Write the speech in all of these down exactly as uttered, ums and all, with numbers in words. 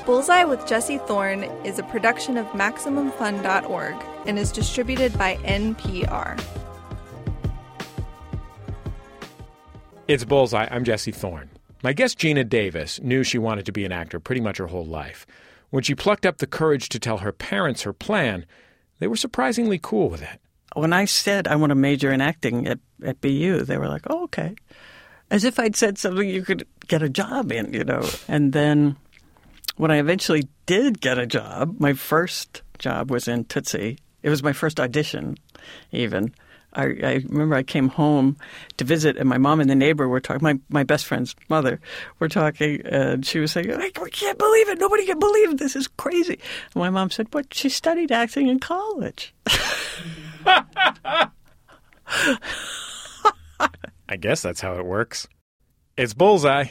Bullseye with Jesse Thorne is a production of Maximum Fun dot org and is distributed by N P R. It's Bullseye. I'm Jesse Thorne. My guest Geena Davis knew she wanted to be an actor pretty much her whole life. When she plucked up the courage to tell her parents her plan, they were surprisingly cool with it. When I said I want to major in acting at, at B U, they were like, oh, okay. As if I'd said something you could get a job in, you know. And then when I eventually did get a job, my first job was in Tootsie. It was my first audition, even. I, I remember I came home to visit, and my mom and the neighbor were talking. My, my best friend's mother were talking, and she was saying, I can't believe it. Nobody can believe it. This is crazy. And my mom said, what? She studied acting in college. I guess that's how it works. It's Bullseye.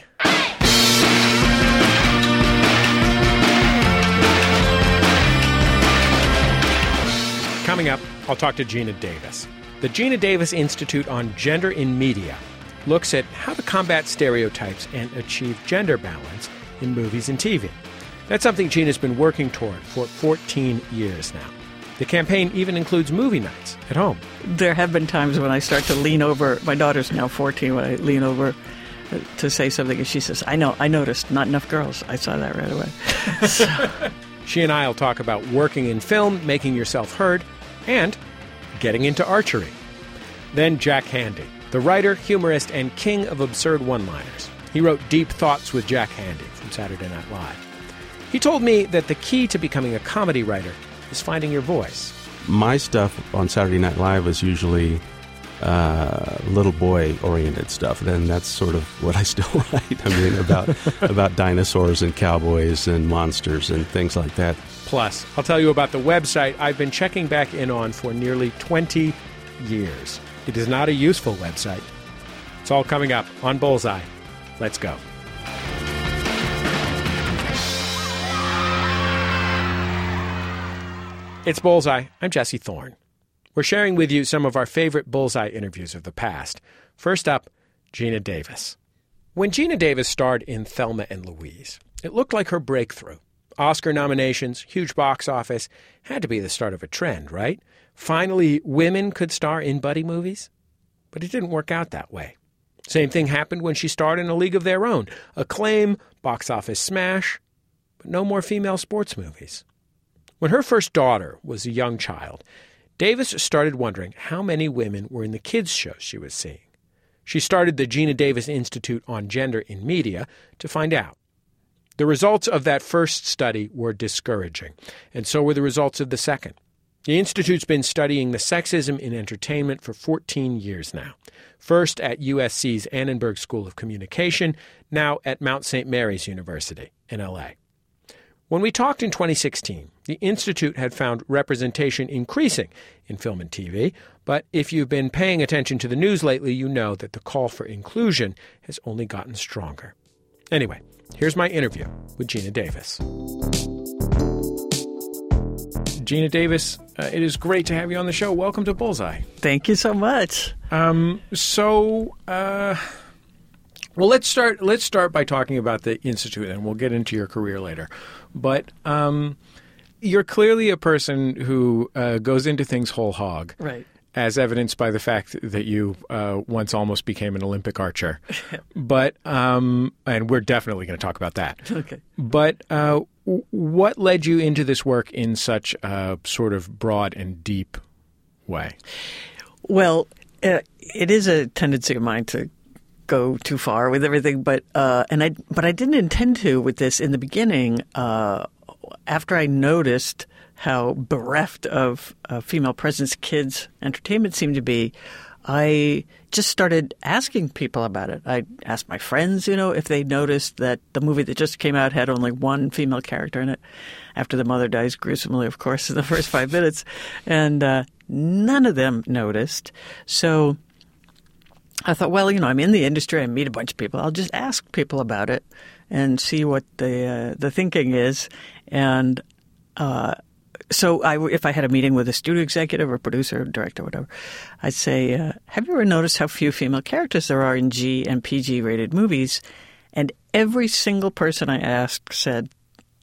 Coming up, I'll talk to Geena Davis. The Geena Davis Institute on Gender in Media looks at how to combat stereotypes and achieve gender balance in movies and T V. That's something Geena's been working toward for fourteen years now. The campaign even includes movie nights at home. There have been times when I start to lean over. My daughter's now fourteen, when I lean over to say something, and she says, I know, I noticed, not enough girls. I saw that right away. So. She and I will talk about working in film, making yourself heard, and getting into archery. Then Jack Handey, the writer, humorist, and king of absurd one-liners. He wrote Deep Thoughts with Jack Handey from Saturday Night Live. He told me that the key to becoming a comedy writer is finding your voice. My stuff on Saturday Night Live is usually uh, little boy-oriented stuff. Then that's sort of what I still write. I mean, about about dinosaurs and cowboys and monsters and things like that. Plus, I'll tell you about the website I've been checking back in on for nearly twenty years. It is not a useful website. It's all coming up on Bullseye. Let's go. It's Bullseye. I'm Jesse Thorne. We're sharing with you some of our favorite Bullseye interviews of the past. First up, Geena Davis. When Geena Davis starred in Thelma and Louise, it looked like her breakthrough. Oscar nominations, huge box office, had to be the start of a trend, right? Finally, women could star in buddy movies. But it didn't work out that way. Same thing happened when she starred in A League of Their Own. Acclaim, box office smash, but no more female sports movies. When her first daughter was a young child, Davis started wondering how many women were in the kids' shows she was seeing. She started the Geena Davis Institute on Gender in Media to find out. The results of that first study were discouraging, and so were the results of the second. The Institute's been studying the sexism in entertainment for fourteen years now. First at U S C's Annenberg School of Communication, now at Mount Saint Mary's University in L A. When we talked in twenty sixteen, the Institute had found representation increasing in film and T V, but if you've been paying attention to the news lately, you know that the call for inclusion has only gotten stronger. Anyway, here's my interview with Geena Davis. Geena Davis, uh, it is great to have you on the show. Welcome to Bullseye. Thank you so much. Um, so, uh, well, let's start. Let's start by talking about the Institute, and we'll get into your career later. But um, you're clearly a person who uh, goes into things whole hog, right? As evidenced by the fact that you uh, once almost became an Olympic archer. But um, and we're definitely going to talk about that. Okay. But uh, w- what led you into this work in such a sort of broad and deep way? Well, uh, it is a tendency of mine to go too far with everything, but uh, and I but I didn't intend to with this in the beginning. Uh, after I noticed how bereft of uh, female presence kids' entertainment seemed to be, I just started asking people about it. I asked my friends, you know, if they noticed that the movie that just came out had only one female character in it, after the mother dies gruesomely, of course, in the first five minutes. And uh, none of them noticed. So I thought, well, you know, I'm in the industry. I meet a bunch of people. I'll just ask people about it and see what the uh, the thinking is. And uh So I, if I had a meeting with a studio executive or producer or director or whatever, I'd say, uh, have you ever noticed how few female characters there are in G and P G-rated movies? And every single person I asked said,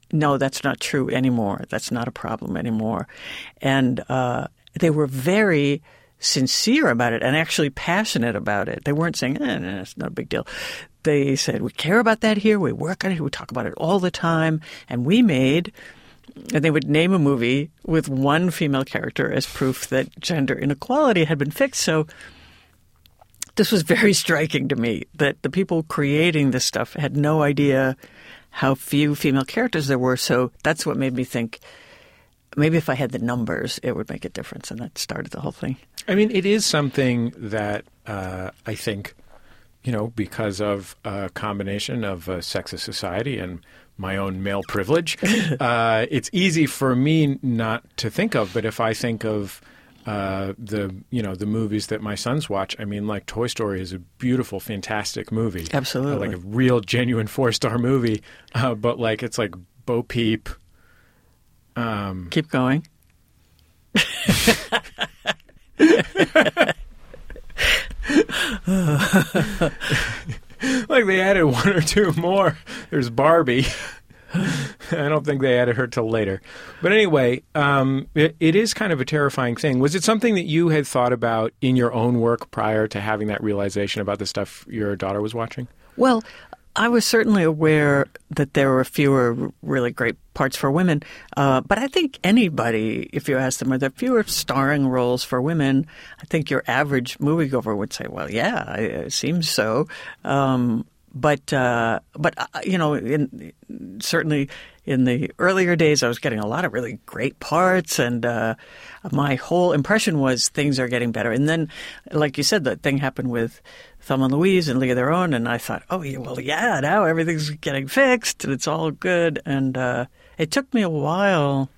no, that's not true anymore. That's not a problem anymore. And uh, they were very sincere about it and actually passionate about it. They weren't saying, eh, no, it's not a big deal. They said, we care about that here. We work on it. We talk about it all the time. And we made, and they would name a movie with one female character as proof that gender inequality had been fixed. So this was very striking to me that the people creating this stuff had no idea how few female characters there were. So that's what made me think, maybe if I had the numbers, it would make a difference. And that started the whole thing. I mean, it is something that uh, I think, you know, because of a combination of a sexist society and my own male privilege, uh, it's easy for me not to think of. But if I think of uh, the, you know, the movies that my sons watch, I mean, like Toy Story is a beautiful, fantastic movie. Absolutely. Uh, like a real, genuine four-star movie. Uh, but like, it's like Bo Peep. Um, Keep going. Like they added one or two more. There's Barbie. I don't think they added her till later. But anyway, um, it, it is kind of a terrifying thing. Was it something that you had thought about in your own work prior to having that realization about the stuff your daughter was watching? Well, I was certainly aware that there were fewer really great parts for women. Uh, but I think anybody, if you ask them, are there fewer starring roles for women? I think your average moviegoer would say, well, yeah, it seems so. Um, but, uh, but uh, you know, in, certainly in the earlier days, I was getting a lot of really great parts. And uh, my whole impression was things are getting better. And then, like you said, the thing happened with Thelma and Louise and League of Their Own, and I thought, oh, yeah, well, yeah, now everything's getting fixed and it's all good. And uh, it took me a while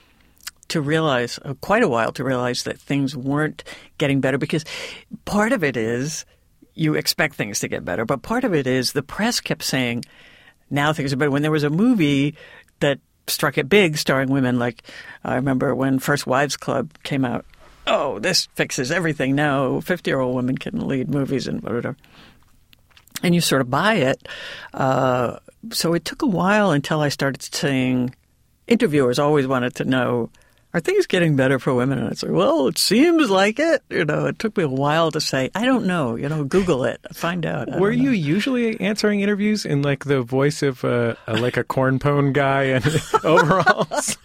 to realize, uh, quite a while to realize that things weren't getting better, because part of it is you expect things to get better, but part of it is the press kept saying, now things are better. When there was a movie that struck it big starring women, like I remember when First Wives Club came out, oh, this fixes everything. Now fifty-year-old women can lead movies and whatever. And you sort of buy it. Uh, so it took a while until I started seeing interviewers always wanted to know, are things getting better for women? And I'd say, well, it seems like it. You know, it took me a while to say, I don't know. You know, Google it. Find out. Were you usually answering interviews in like the voice of uh, a, like a corn pone guy in overalls?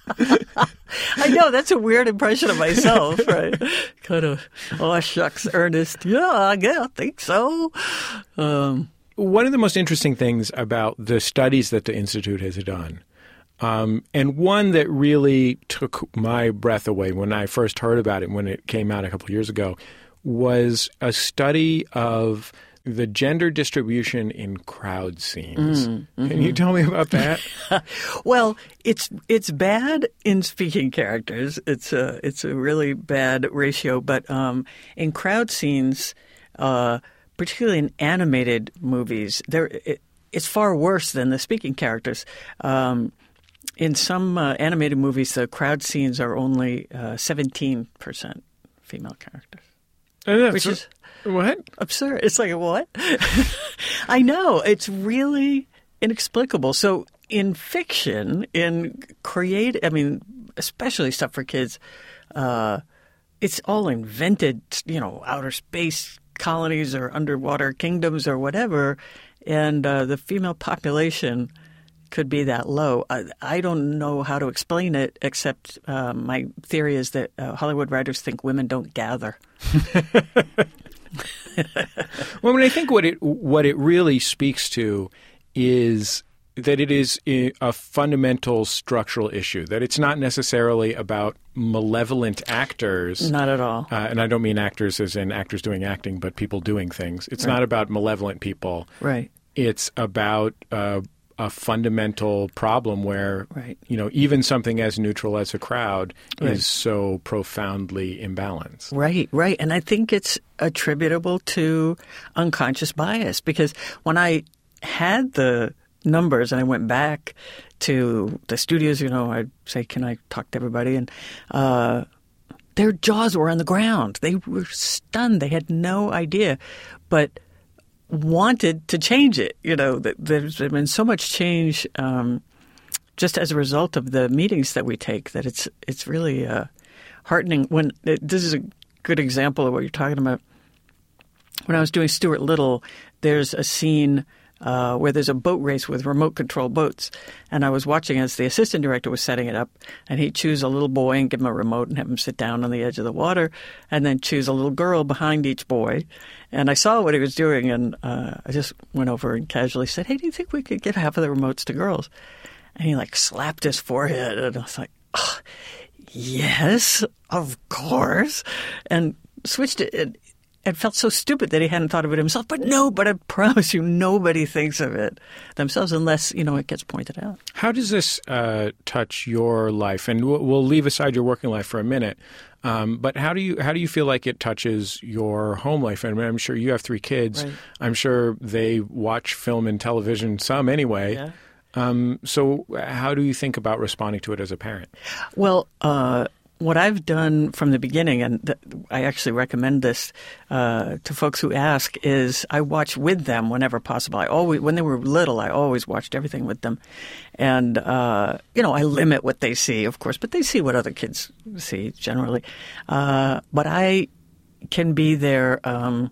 I know, that's a weird impression of myself, right? Kind of, oh, shucks, Ernest. Yeah, yeah, I think so. Um, One of the most interesting things about the studies that the Institute has done, um, and one that really took my breath away when I first heard about it when it came out a couple of years ago, was a study of the gender distribution in crowd scenes. Mm, mm-hmm. Can you tell me about that? Well, it's it's bad in speaking characters. It's a it's a really bad ratio. But um, in crowd scenes, uh, particularly in animated movies, there it, it's far worse than the speaking characters. Um, in some uh, animated movies, the crowd scenes are only uh, seventeen percent female characters, which is what? Absurd. It's like, what? I know. It's really inexplicable. So in fiction, in create, I mean, especially stuff for kids, uh, it's all invented, you know, outer space colonies or underwater kingdoms or whatever. And uh, the female population could be that low. I, I don't know how to explain it, except uh, my theory is that uh, Hollywood writers think women don't gather. Well, I mean, I think what it what it really speaks to is that it is a fundamental structural issue, that it's not necessarily about malevolent actors. Not at all. Uh, and I don't mean actors as in actors doing acting, but people doing things. It's right. not about malevolent people. Right. It's about uh, a fundamental problem where, right. you know, even something as neutral as a crowd right. is so profoundly imbalanced. Right, right. And I think it's attributable to unconscious bias, because when I had the numbers and I went back to the studios, you know, I'd say, can I talk to everybody? And uh, their jaws were on the ground. They were stunned. They had no idea, but wanted to change it. You know, there's been so much change um, just as a result of the meetings that we take, that it's it's really uh, heartening. When it, this is a good example of what you're talking about. When I was doing Stuart Little, there's a scene uh, where there's a boat race with remote control boats. And I was watching as the assistant director was setting it up, and he'd choose a little boy and give him a remote and have him sit down on the edge of the water, and then choose a little girl behind each boy. And I saw what he was doing, and uh, I just went over and casually said, hey, do you think we could give half of the remotes to girls? And he like slapped his forehead, and I was like, oh, yes, of course. And switched it. it It felt so stupid that he hadn't thought of it himself. But no, but I promise you, nobody thinks of it themselves unless, you know, it gets pointed out. How does this uh, touch your life? And we'll, we'll leave aside your working life for a minute. Um, but how do you how do you feel like it touches your home life? I mean, I'm sure you have three kids. Right. I'm sure they watch film and television, some anyway. Yeah. Um, so how do you think about responding to it as a parent? Well, uh what I've done from the beginning, and th- I actually recommend this uh, to folks who ask, is I watch with them whenever possible. I always, when they were little, I always watched everything with them, and uh, you know, I limit what they see, of course, but they see what other kids see generally. Uh, but I can be their, um,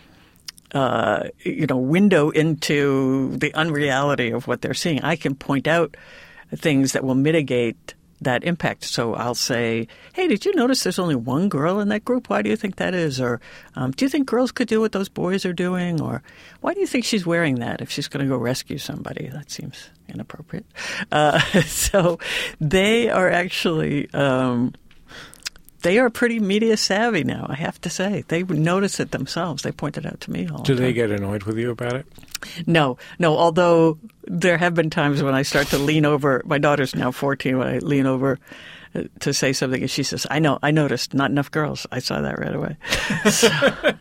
uh, you know, window into the unreality of what they're seeing. I can point out things that will mitigate that impact. So I'll say, hey, did you notice there's only one girl in that group? Why do you think that is? Or um, do you think girls could do what those boys are doing? Or why do you think she's wearing that if she's going to go rescue somebody? That seems inappropriate. Uh, so they are actually, um, they are pretty media savvy now, I have to say. They notice it themselves. They point it out to me all the Do time. they get annoyed with you about it? No, no, although there have been times when I start to lean over. My daughter's now fourteen, when I lean over to say something, and she says, I know, I noticed, not enough girls. I saw that right away. So,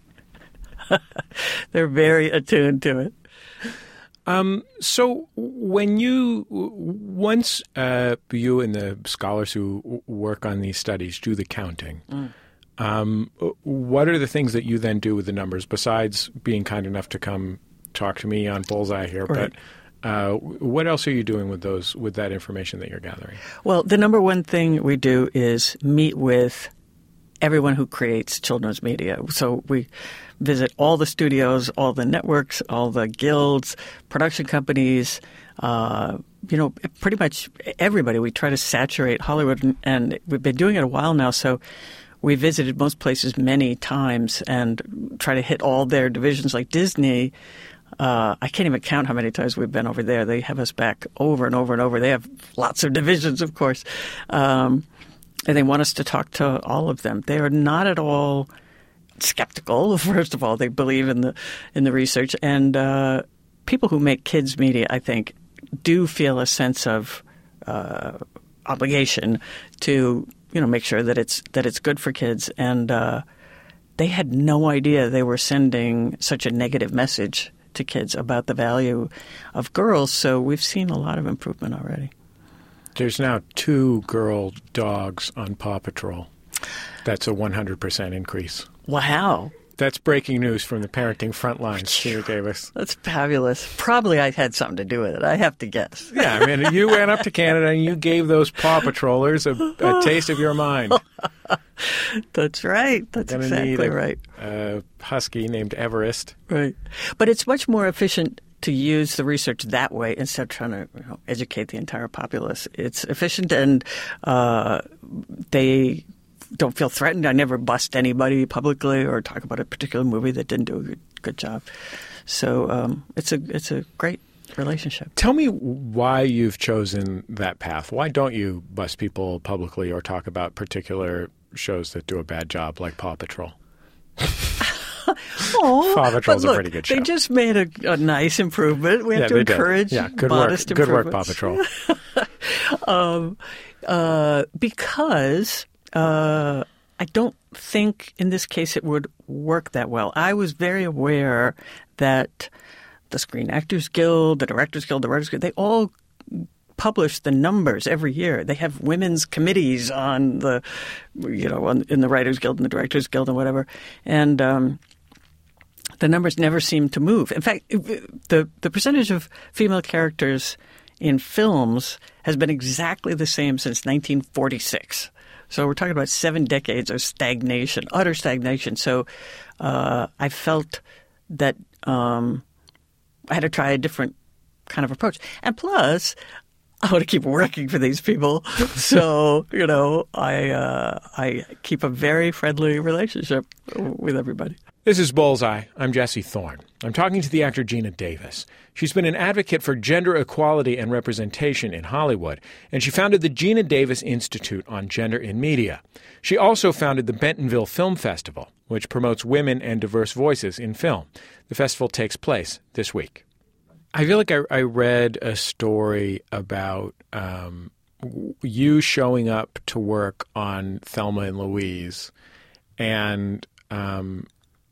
they're very attuned to it. Um, so when you, once uh, you and the scholars who work on these studies do the counting, mm. um, what are the things that you then do with the numbers besides being kind enough to come talk to me on Bullseye here? Right. But uh, what else are you doing with those, with that information that you're gathering? Well, the number one thing we do is meet with everyone who creates children's media. So we visit all the studios, all the networks, all the guilds, production companies, uh, you know, pretty much everybody. We try to saturate Hollywood, and, and we've been doing it a while now, so we visited most places many times and try to hit all their divisions. Like Disney, uh, I can't even count how many times we've been over there. They have us back over and over and over. They have lots of divisions, of course. Um, and they want us to talk to all of them. They are not at all skeptical. First of all, they believe in the in the research. And uh, people who make kids media, I think, do feel a sense of uh, obligation to, you know, make sure that it's that it's good for kids. And uh, they had no idea they were sending such a negative message to kids about the value of girls. So we've seen a lot of improvement already. There's now two girl dogs on Paw Patrol. That's a one hundred percent increase. Wow. That's breaking news from the parenting front lines, Geena Davis. That's fabulous. Probably I had something to do with it. I have to guess. Yeah, I mean, you went up to Canada and you gave those Paw Patrollers a, a taste of your mind. That's right. That's Gonna exactly need a, right. A husky named Everest. Right. But it's much more efficient to use the research that way instead of trying to, you know, educate the entire populace. It's efficient, and uh, they don't feel threatened. I never bust anybody publicly or talk about a particular movie that didn't do a good, good job. So um, it's a it's a great relationship. Tell me why you've chosen that path. Why don't you bust people publicly or talk about particular shows that do a bad job, like Paw Patrol? Oh, Paw Patrol's look, a pretty good show. They just made a, a nice improvement. We have yeah, to encourage did. Yeah, good modest work. Good work, Paw improvements. Patrol. um, uh, because uh, I don't think in this case it would work that well. I was very aware that the Screen Actors Guild, the Directors Guild, the Writers Guild, they all publish the numbers every year. They have women's committees on the, you know, on, in the Writers Guild and the Directors Guild and whatever. And um, the numbers never seem to move. In fact, the the percentage of female characters in films has been exactly the same since nineteen forty-six. So we're talking about seven decades of stagnation, utter stagnation. So uh, I felt that um, I had to try a different kind of approach. And plus, I want to keep working for these people. So, you know, I uh, I keep a very friendly relationship with everybody. This is Bullseye. I'm Jesse Thorne. I'm talking to the actor Geena Davis. She's been an advocate for gender equality and representation in Hollywood, and she founded the Geena Davis Institute on Gender in Media. She also founded the Bentonville Film Festival, which promotes women and diverse voices in film. The festival takes place this week. I feel like I, I read a story about um, you showing up to work on Thelma and Louise and um,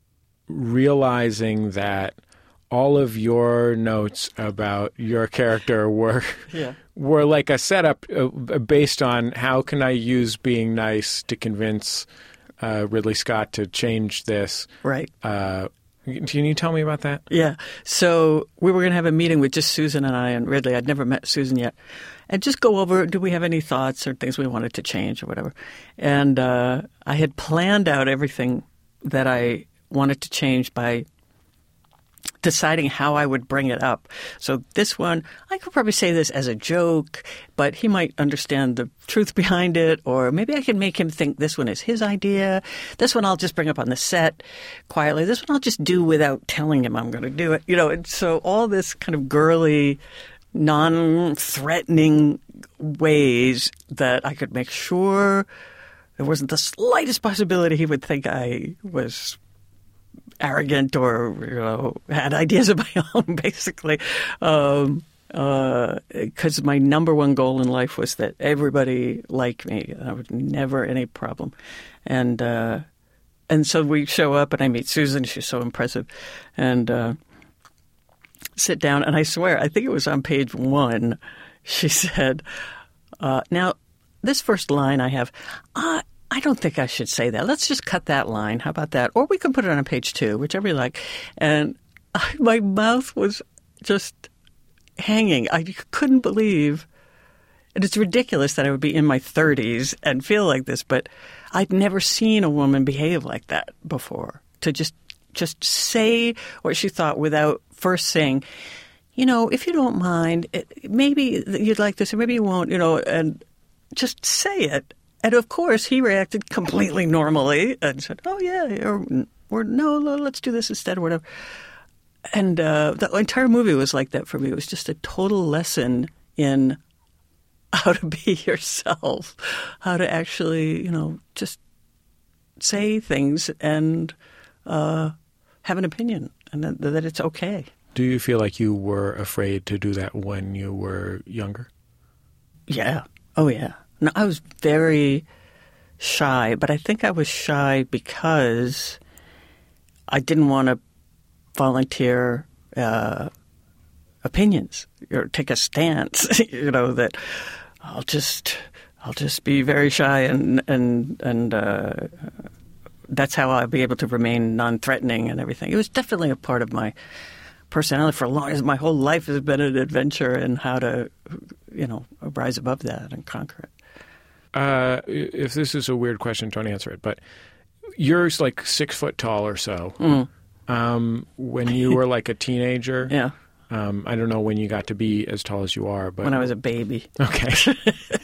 realizing that all of your notes about your character were yeah. were like a setup uh, based on how can I use being nice to convince uh, Ridley Scott to change this. Right. Uh, Can you tell me about that? Yeah. So we were going to have a meeting with just Susan and I and Ridley. I'd never met Susan yet. And just go over, do we have any thoughts or things we wanted to change or whatever. And uh, I had planned out everything that I wanted to change by deciding how I would bring it up. So this one, I could probably say this as a joke, but he might understand the truth behind it, or maybe I can make him think this one is his idea. This one I'll just bring up on the set quietly. This one I'll just do without telling him I'm going to do it. You know, and so all this kind of girly, non-threatening ways that I could make sure there wasn't the slightest possibility he would think I was arrogant or, you know, had ideas of my own, basically. Um, uh, 'cause my number one goal in life was that everybody like me. I would never any problem. And uh, and so we show up and I meet Susan. She's so impressive. And uh, sit down. And I swear, I think it was on page one, she said, uh, now, this first line I have, uh, I don't think I should say that. Let's just cut that line. How about that? Or we can put it on page two, whichever you like. And I, my mouth was just hanging. I couldn't believe, and it's ridiculous that I would be in my thirties and feel like this, but I'd never seen a woman behave like that before. To just just say what she thought without first saying, you know, if you don't mind, it, maybe you'd like this or maybe you won't, you know, and just say it. And, of course, he reacted completely normally and said, oh, yeah, or, or no, let's do this instead or whatever. And uh, the entire movie was like that for me. It was just a total lesson in how to be yourself, how to actually, you know, just say things and uh, have an opinion and that, that it's okay. Do you feel like you were afraid to do that when you were younger? Yeah. Oh, yeah. No, I was very shy, but I think I was shy because I didn't want to volunteer uh, opinions or take a stance. You know, that I'll just I'll just be very shy, and and and uh, that's how I'll be able to remain non-threatening and everything. It was definitely a part of my personality for as long as my whole life has been an adventure in how to, you know, rise above that and conquer it. Uh, if this is a weird question, don't answer it. But you're like six foot tall or so. Mm. Um, when you were like a teenager, yeah. Um, I don't know when you got to be as tall as you are, but when I was a baby. Okay.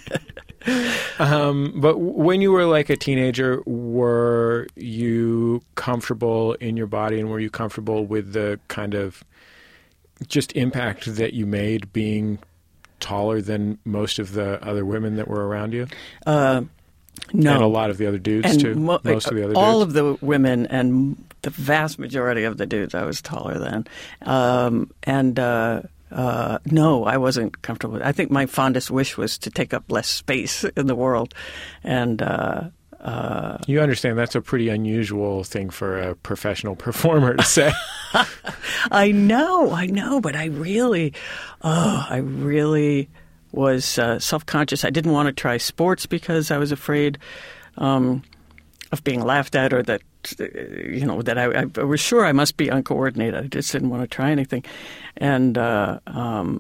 um, but when you were like a teenager, were you comfortable in your body, and were you comfortable with the kind of just impact that you made being taller than most of the other women that were around you? Uh, no. And a lot of the other dudes, and too? Mo- most of the other all dudes? All of the women and the vast majority of the dudes I was taller than. Um, and uh, uh, no, I wasn't comfortable with it. I think my fondest wish was to take up less space in the world. And uh, uh, you understand that's a pretty unusual thing for a professional performer to say. I know, I know, but I really, oh, I really was uh, self-conscious. I didn't want to try sports because I was afraid um, of being laughed at, or that, you know, that I, I was sure I must be uncoordinated. I just didn't want to try anything. And uh, um,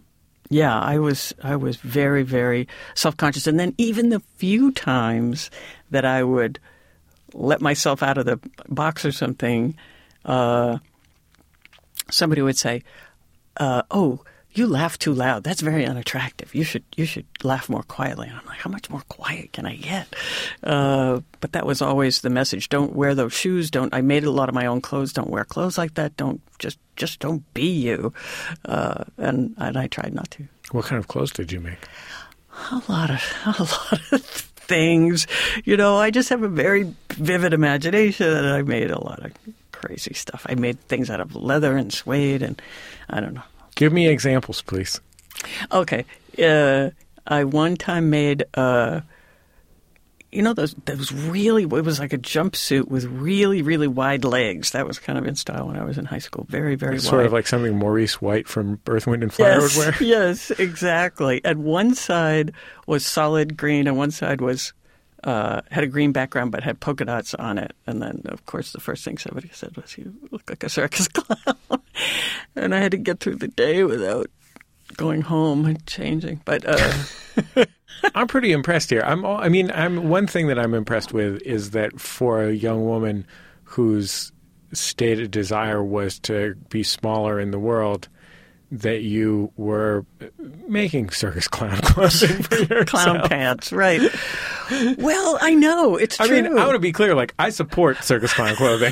Yeah, I was I was very, very self-conscious. And then even the few times that I would let myself out of the box or something, uh, somebody would say, uh, oh, you laugh too loud. That's very unattractive. You should you should laugh more quietly. And I'm like, how much more quiet can I get? Uh, but that was always the message. Don't wear those shoes. Don't. I made a lot of my own clothes. Don't wear clothes like that. Don't just just don't be you. Uh, and and I tried not to. What kind of clothes did you make? A lot of a lot of things. You know, I just have a very vivid imagination, and I made a lot of crazy stuff. I made things out of leather and suede, and I don't know. Give me examples, please. Okay. Uh, I one time made, uh, you know, those those really, it was like a jumpsuit with really, really wide legs. That was kind of in style when I was in high school. Very, very It's wide. sort of like something Maurice White from Earth, Wind and Fire yes, would wear. Yes, exactly. And one side was solid green, and one side was uh, had a green background but had polka dots on it. And then, of course, the first thing somebody said was, "You look like a circus clown." And I had to get through the day without going home and changing. But uh, I'm pretty impressed here. I'm. All, I mean, I'm. One thing that I'm impressed with is that for a young woman whose stated desire was to be smaller in the world, that you were making circus clown clothing for yourself. Clown pants, right? Well, I know it's I true. mean, I want to be clear. Like, I support circus clown clothing,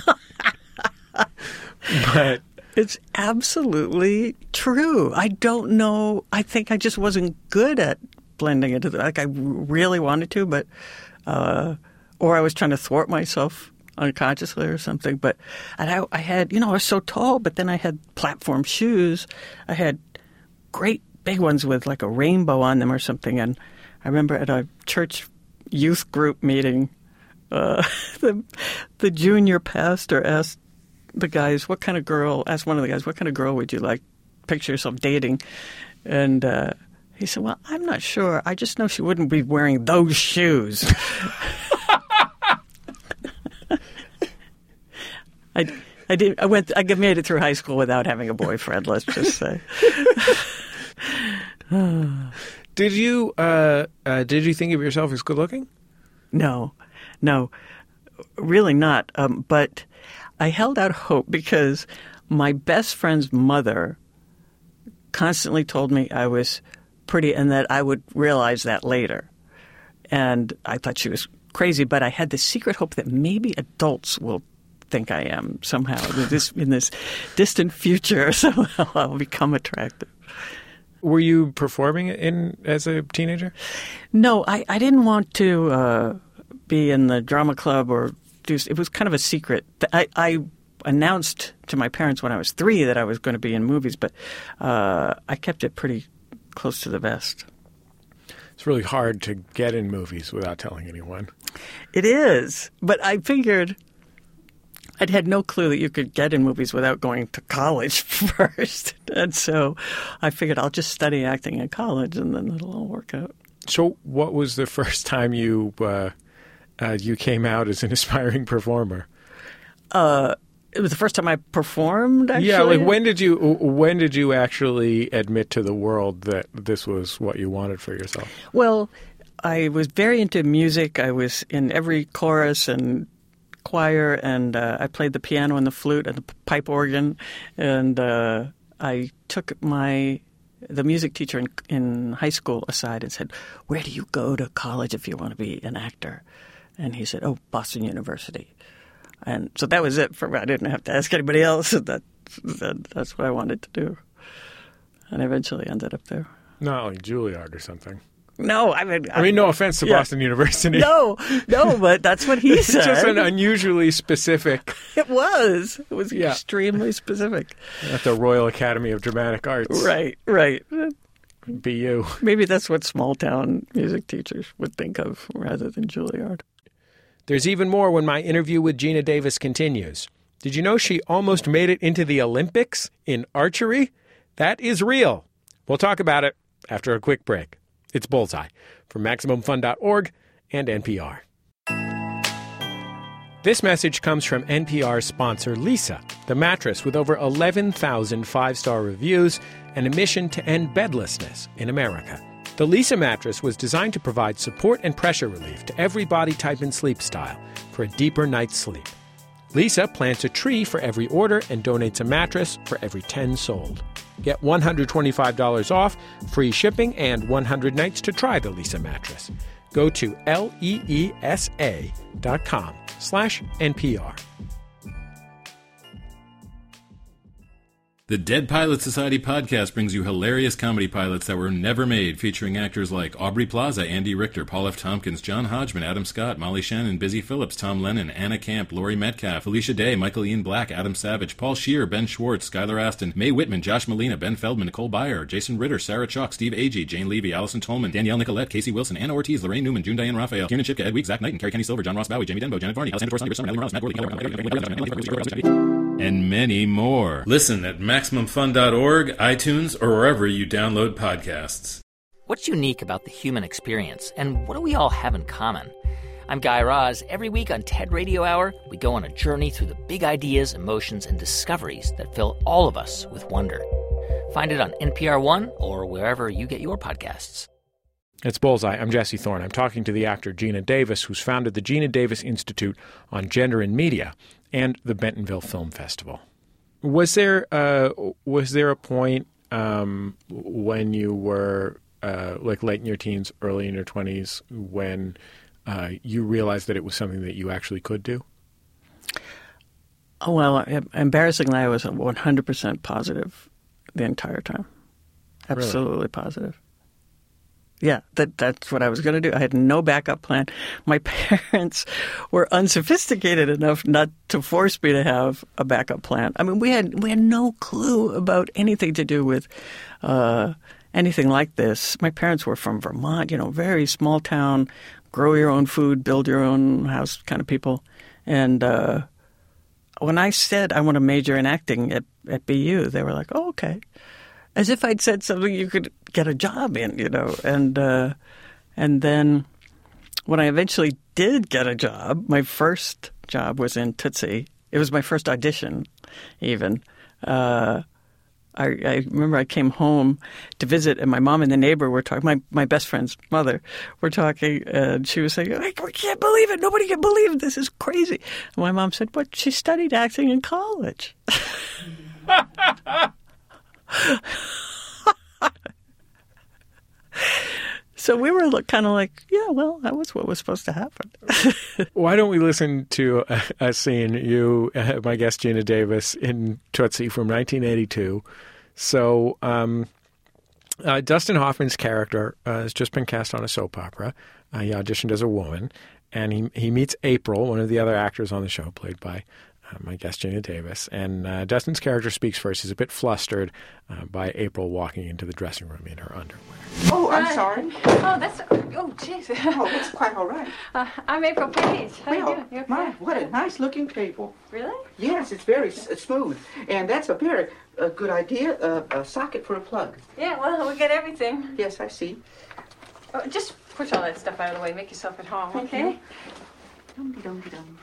but. It's absolutely true. I don't know. I think I just wasn't good at blending into the, like I really wanted to, but, uh, or I was trying to thwart myself unconsciously or something. But and I, I had, you know, I was so tall, but then I had platform shoes. I had great big ones with like a rainbow on them or something. And I remember at a church youth group meeting, uh, the, the junior pastor asked the guys, what kind of girl, asked one of the guys, what kind of girl would you like picture yourself dating? And uh, he said, well, I'm not sure. I just know she wouldn't be wearing those shoes. I, I did. I went. I made it through high school without having a boyfriend. Let's just say. Did you? Uh, uh, did you think of yourself as good looking? No, no, really not. Um, but I held out hope because my best friend's mother constantly told me I was pretty and that I would realize that later. And I thought she was crazy, but I had this secret hope that maybe adults will think I am somehow. In this, in this distant future, somehow I'll become attractive. Were you performing in as a teenager? No, I, I didn't want to uh, be in the drama club or do. It was kind of a secret. I, I announced to my parents when I was three that I was going to be in movies, but uh, I kept it pretty close to the vest. It's really hard to get in movies without telling anyone. It is, but I figured I'd had no clue that you could get in movies without going to college first. And so I figured I'll just study acting in college and then it'll all work out. So what was the first time you uh, uh, you came out as an aspiring performer? Uh, it was the first time I performed, actually. Yeah, like when did you when did you actually admit to the world that this was what you wanted for yourself? Well, I was very into music. I was in every chorus and choir, and uh, I played the piano and the flute and the pipe organ. And uh, I took my the music teacher in, in high school aside and said, "Where do you go to college if you want to be an actor?" And he said, "Oh, Boston University." And so that was it for me. I didn't have to ask anybody else. That, that that's what I wanted to do, and I eventually ended up there. Not like Juilliard or something. No, I mean, I mean, no offense to yeah. Boston University. No, no, but that's what he said. It's just an unusually specific. It was. It was Yeah. extremely specific. At the Royal Academy of Dramatic Arts. Right, right. B U. Maybe that's what small town music teachers would think of rather than Juilliard. There's even more when my interview with Geena Davis continues. Did you know she almost made it into the Olympics in archery? That is real. We'll talk about it after a quick break. It's Bullseye from Maximum Fun dot org and N P R. This message comes from N P R's sponsor, Leesa, the mattress with over eleven thousand five-star reviews and a mission to end bedlessness in America. The Leesa mattress was designed to provide support and pressure relief to every body type and sleep style for a deeper night's sleep. Leesa plants a tree for every order and donates a mattress for every ten sold. Get one hundred twenty-five dollars off, free shipping, and one hundred nights to try the Leesa mattress. Go to L-E-E-S-A dot com slash N-P-R. The Dead Pilot Society podcast brings you hilarious comedy pilots that were never made, featuring actors like Aubrey Plaza, Andy Richter, Paul F. Tompkins, John Hodgman, Adam Scott, Molly Shannon, Busy Phillips, Tom Lennon, Anna Camp, Laurie Metcalf, Alicia Day, Michael Ian Black, Adam Savage, Paul Scheer, Ben Schwartz, Skylar Aston, Mae Whitman, Josh Molina, Ben Feldman, Nicole Byer, Jason Ritter, Sarah Chalk, Steve Agee, Jane Levy, Allison Tolman, Danielle Nicolette, Casey Wilson, Anna Ortiz, Lorraine Newman, June Diane Raphael, Kieran Chipka, Ed Week, Zach Knight, and Carrie Kenny Silver, John Ross Bowie, Jamie Denbo, Janet Varney, Alessandra Torres, Summer, Ellie Morales, Matt Gorley, and many more. Listen at Maximum Fun dot org, iTunes, or wherever you download podcasts. What's unique about the human experience, and what do we all have in common? I'm Guy Raz. Every week on TED Radio Hour, we go on a journey through the big ideas, emotions, and discoveries that fill all of us with wonder. Find it on N P R One or wherever you get your podcasts. It's Bullseye. I'm Jesse Thorne. I'm talking to the actor Geena Davis, who's founded the Geena Davis Institute on Gender and Media and the Bentonville Film Festival. Was there uh, was there a point um, when you were uh, like late in your teens, early in your twenties, when uh, you realized that it was something that you actually could do? Oh, well, embarrassingly, I was one hundred percent positive the entire time. Absolutely really? Positive. Yeah, that that's what I was going to do. I had no backup plan. My parents were unsophisticated enough not to force me to have a backup plan. I mean, we had we had no clue about anything to do with uh, anything like this. My parents were from Vermont, you know, very small town, grow your own food, build your own house kind of people. And uh, when I said I want to major in acting at, at B U, they were like, oh, okay. As if I'd said something you could get a job in, you know. And uh, and then when I eventually did get a job, my first job was in Tootsie. It was my first audition, even. Uh, I, I remember I came home to visit, and my mom and the neighbor were talking. My, my best friend's mother were talking, and she was saying, "We can't believe it. Nobody can believe it. This is crazy." And my mom said, "What? She studied acting in college." So we were kind of like, yeah, well, that was what was supposed to happen. Why don't we listen to a, a scene, you, uh, my guest Geena Davis, in Tootsie from nineteen eighty-two. So um, uh, Dustin Hoffman's character uh, has just been cast on a soap opera. Uh, he auditioned as a woman, and he, he meets April, one of the other actors on the show, played by Uh, my guest, Geena Davis. And uh, Dustin's character speaks first. He's a bit flustered uh, by April walking into the dressing room in her underwear. Oh, I'm sorry. Oh, that's... Oh, jeez. Oh, it's quite all right. Uh, I'm April Page. How well, you doing? You okay? My, what a nice-looking table. Really? Yes, it's very s- smooth. And that's a very uh, good idea, uh, a socket for a plug. Yeah, well, we get everything. Yes, I see. Oh, just push all that stuff out of the way. Make yourself at home, Thank okay? Dum-de-dum-de-dum.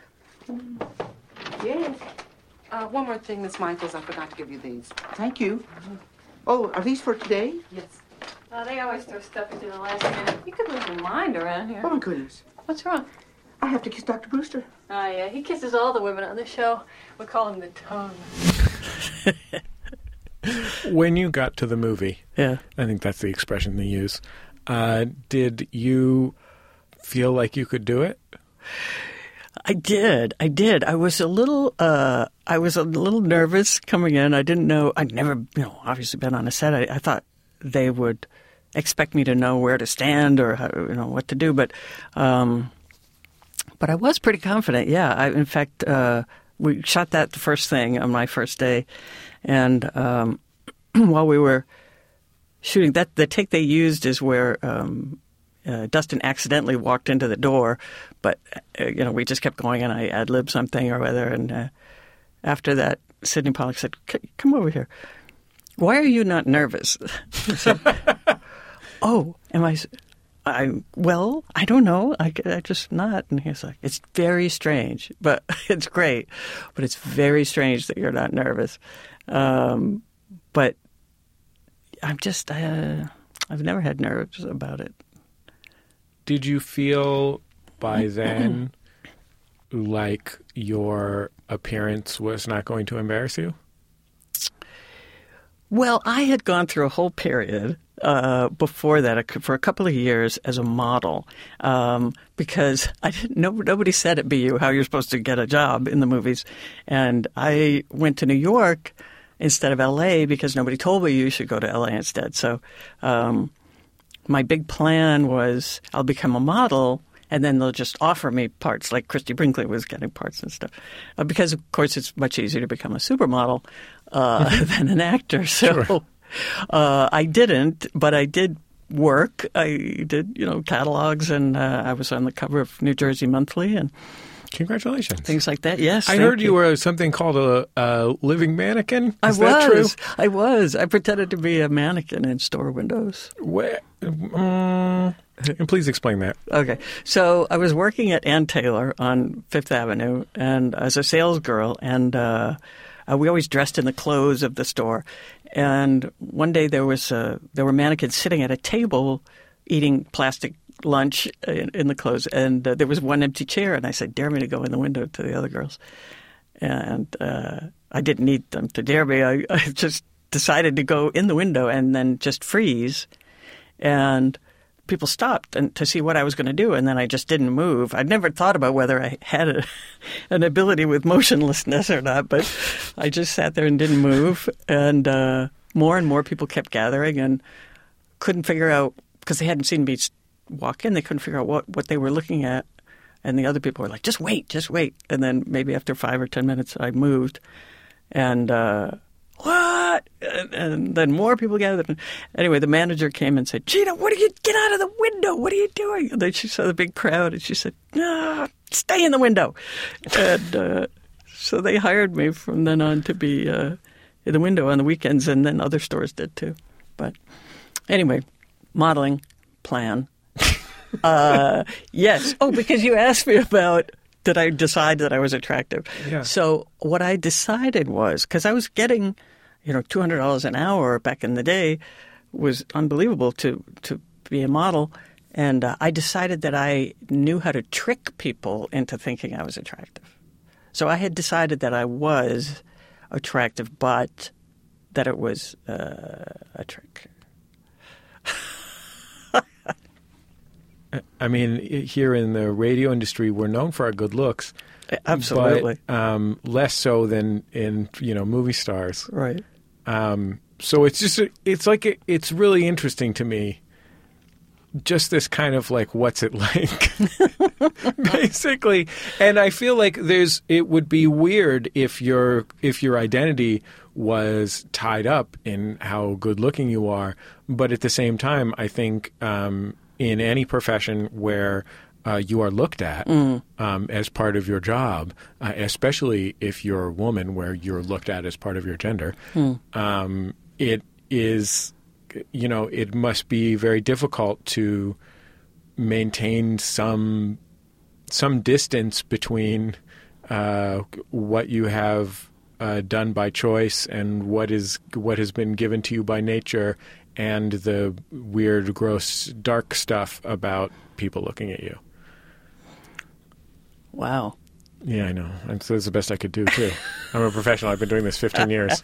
Yes. Uh, one more thing, Miss Michaels. I forgot to give you these. Thank you. Oh, are these for today? Yes. Uh, they always throw stuff into the last minute. You could lose your mind around here. Oh, my goodness. What's wrong? I have to kiss Doctor Brewster. Oh, yeah. He kisses all the women on the show. We call him the tongue. When you got to the movie, Yeah. I think that's the expression they use, uh, did you feel like you could do it? I did. I did. I was a little. Uh, I was a little nervous coming in. I didn't know. I'd never, you know, obviously been on a set. I, I thought they would expect me to know where to stand or how, you know, what to do. But, um, but I was pretty confident. Yeah. I, in fact, uh, we shot that the first thing on my first day, and um, while we were shooting that, the take they used is where. Um, Uh, Dustin accidentally walked into the door, but, uh, you know, we just kept going and I ad-libbed something or whether. And uh, after that, Sidney Pollack said, come over here. Why are you not nervous? I said, oh, am I? I well, I don't know. I, I just not. And he's like, it's very strange, but it's great. But it's very strange that you're not nervous. Um, but I'm just, uh, I've never had nerves about it. Did you feel by then like your appearance was not going to embarrass you? Well, I had gone through a whole period uh, before that for a couple of years as a model um, because I didn't know, nobody said at B U how you're supposed to get a job in the movies. And I went to New York instead of L A because nobody told me you should go to L A instead. So um, my big plan was I'll become a model and then they'll just offer me parts like Christy Brinkley was getting parts and stuff. Uh, because, of course, it's much easier to become a supermodel uh, than an actor. So Sure. uh, I didn't, but I did work. I did, you know, catalogs, and uh, I was on the cover of New Jersey Monthly and Congratulations. things like that. Yes, I thank heard you were something called a, a living mannequin. Is I that was. true? I was. I pretended to be a mannequin in store windows. Where, um, and please explain that. Okay. So I was working at Ann Taylor on Fifth Avenue and as a sales girl, and uh, uh, we always dressed in the clothes of the store. And one day there was uh, there were mannequins sitting at a table eating plastic lunch in, in the clothes, and uh, there was one empty chair, and I said, dare me to go in the window to the other girls. And uh, I didn't need them to dare me. I, I just decided to go in the window and then just freeze. And people stopped and to see what I was going to do, and then I just didn't move. I'd never thought about whether I had a, an ability with motionlessness or not, but I just sat there and didn't move. And uh, more and more people kept gathering and couldn't figure out, because they hadn't seen me walk in, they couldn't figure out what, what they were looking at. And the other people were like, just wait, just wait. And then maybe after five or ten minutes, I moved. And uh, what? And, and then more people gathered. Anyway, the manager came and said, Gina, what are you, get out of the window. What are you doing? And then she saw the big crowd and she said, no, stay in the window. And uh, so they hired me from then on to be uh, in the window on the weekends, and then other stores did too. But anyway, modeling plan. uh, yes. Oh, because you asked me about did I decide that I was attractive. Yeah. So what I decided was, because I was getting, you know, two hundred dollars an hour back in the day was unbelievable to, to be a model. And uh, I decided that I knew how to trick people into thinking I was attractive. So I had decided that I was attractive, but that it was uh, a trick. I mean, here in the radio industry, we're known for our good looks. Absolutely. But, um, less so than in, you know, movie stars. Right. Um, so it's just, it's like, it, it's really interesting to me, just this kind of like, what's it like, basically. And I feel like there's, it would be weird if your, if your identity was tied up in how good looking you are. But at the same time, I think, um, in any profession where uh, you are looked at mm. um, as part of your job, uh, especially if you're a woman where you're looked at as part of your gender, mm. um, it is, you know, it must be very difficult to maintain some some distance between uh, what you have uh, done by choice and what is what has been given to you by nature, and the weird, gross, dark stuff about people looking at you. Wow. Yeah, I know. That's, that's the best I could do, too. I'm a professional. I've been doing this fifteen years.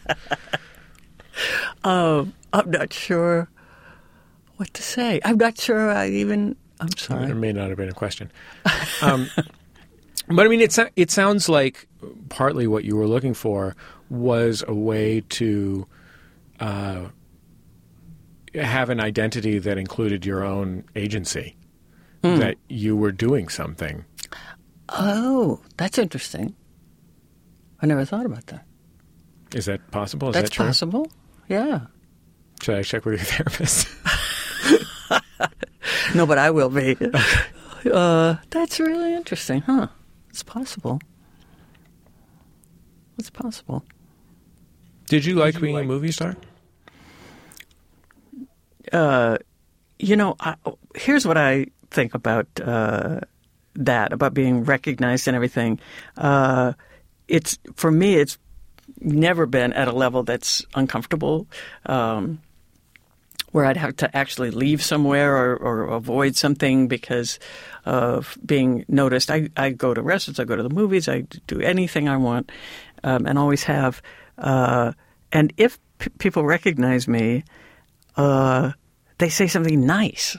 um, I'm not sure what to say. I'm not sure I even... I'm sorry. It may not have been a question. Um, but, I mean, it, it sounds like partly what you were looking for was a way to... Uh, have an identity that included your own agency, mm. that you were doing something. Oh, that's interesting. I never thought about that. Is that possible? Is that's that true? Possible, yeah. Should I check with your therapist? No, but I will be. Okay. Uh, that's really interesting, huh? It's possible. It's possible. Did you like Did you being like- a movie star? Uh, you know, I, here's what I think about uh, that, about being recognized and everything. Uh, it's for me, it's never been at a level that's uncomfortable, um, where I'd have to actually leave somewhere or, or avoid something because of being noticed. I, I go to restaurants, I go to the movies, I do anything I want, um, and always have. Uh, and if p- people recognize me, uh, they say something nice,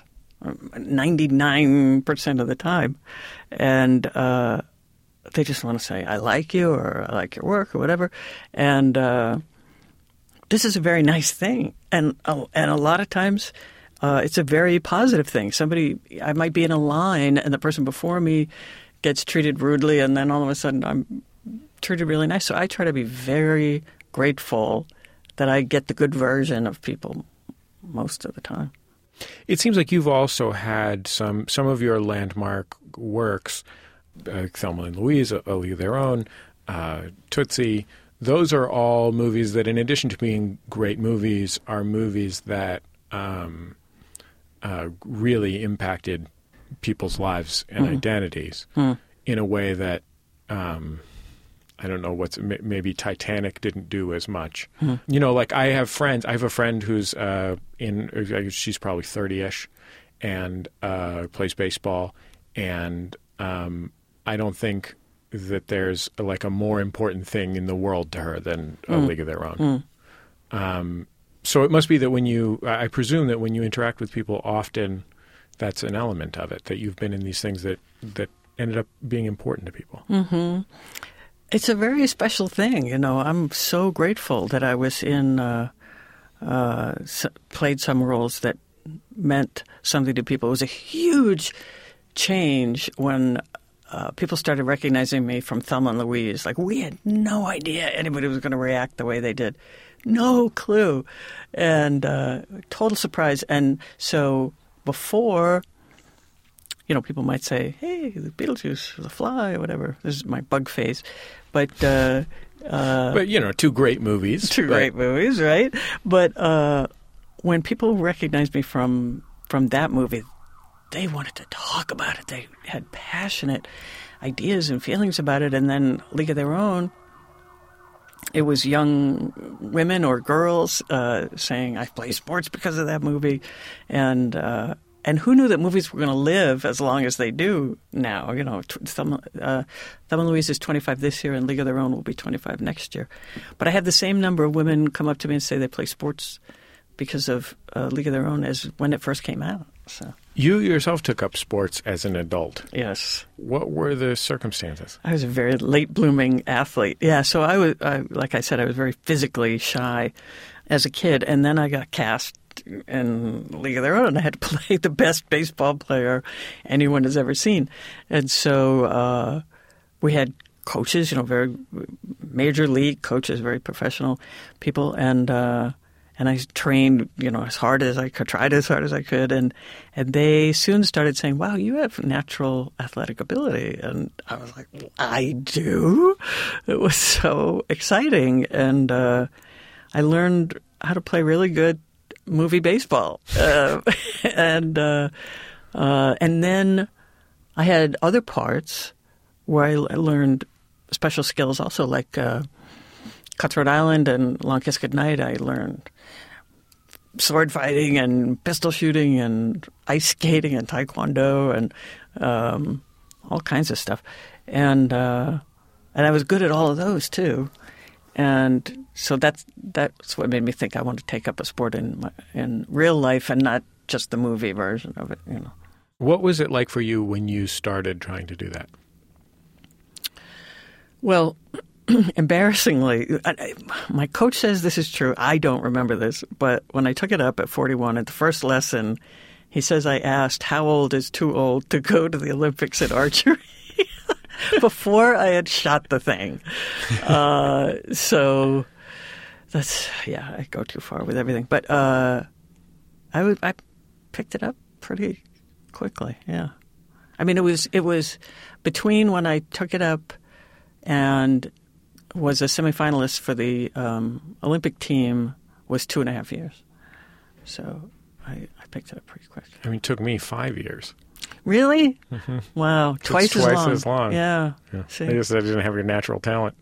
ninety-nine percent of the time. And uh, they just want to say, I like you, or I like your work, or whatever. And uh, this is a very nice thing. And, uh, and a lot of times uh, it's a very positive thing. Somebody, I might be in a line and the person before me gets treated rudely, and then all of a sudden I'm treated really nice. So I try to be very grateful that I get the good version of people most of the time. It seems like you've also had some some of your landmark works, uh, Thelma and Louise, A League of Their Own, uh, Tootsie. Those are all movies that, in addition to being great movies, are movies that um, uh, really impacted people's lives and mm. identities mm. in a way that um, I don't know what's maybe Titanic didn't do as much. Hmm. You know, like I have friends. I have a friend who's uh, in. She's probably thirty-ish, and uh, plays baseball. And um, I don't think that there's like a more important thing in the world to her than A hmm. League of Their Own. Hmm. Um, so it must be that when you, I presume that when you interact with people often, that's an element of it. That you've been in these things that that ended up being important to people. Mm-hmm. It's a very special thing, you know. I'm so grateful that I was in, uh, uh, played some roles that meant something to people. It was a huge change when uh, people started recognizing me from Thelma and Louise. Like, we had no idea anybody was going to react the way they did. No clue. And uh, total surprise. And so before, you know, people might say, hey, the Beetlejuice, The Fly, or whatever. This is my bug face. But, uh, uh, but you know, two great movies. Two but... great movies, right? But uh, when people recognized me from from that movie, they wanted to talk about it. They had passionate ideas and feelings about it. And then League of Their Own, it was young women or girls uh, saying, I play sports because of that movie. And uh, and who knew that movies were going to live as long as they do now? You know, Thelma, uh, Thelma and Louise is twenty-five this year, and League of Their Own will be twenty-five next year. But I had the same number of women come up to me and say they play sports because of uh, League of Their Own as when it first came out. So you yourself took up sports as an adult. Yes. What were the circumstances? I was a very late blooming athlete. Yeah, so I was, I, like I said, I was very physically shy as a kid, and then I got cast in League of Their Own. I had to play the best baseball player anyone has ever seen. And so uh, we had coaches, you know, very major league coaches, very professional people. And uh, and I trained, you know, as hard as I could, tried as hard as I could. And, and they soon started saying, wow, you have natural athletic ability. And I was like, I do? It was so exciting. And uh, I learned how to play really good movie baseball, uh, and uh, uh, and then I had other parts where I learned special skills also, like uh, Cutthroat Island and Long Kiss Goodnight. I learned sword fighting and pistol shooting and ice skating and taekwondo and um, all kinds of stuff, and uh, and I was good at all of those too. And so that's that's what made me think I want to take up a sport in my, in real life and not just the movie version of it. You know, what was it like for you when you started trying to do that? Well, embarrassingly, I, my coach says this is true. I don't remember this, but when I took it up at forty-one at the first lesson, he says I asked, "How old is too old to go to the Olympics at archery?" Before I had shot the thing. Uh, so that's, yeah, I go too far with everything. But uh, I, would, I picked it up pretty quickly, yeah. I mean, it was it was between when I took it up and was a semifinalist for the um, Olympic team was two and a half years. So I, I picked it up pretty quick. I mean, it took me five years. Really? Mm-hmm. Wow, It's twice, twice as long. as long. Yeah. Yeah. See? I just I didn't have your natural talent.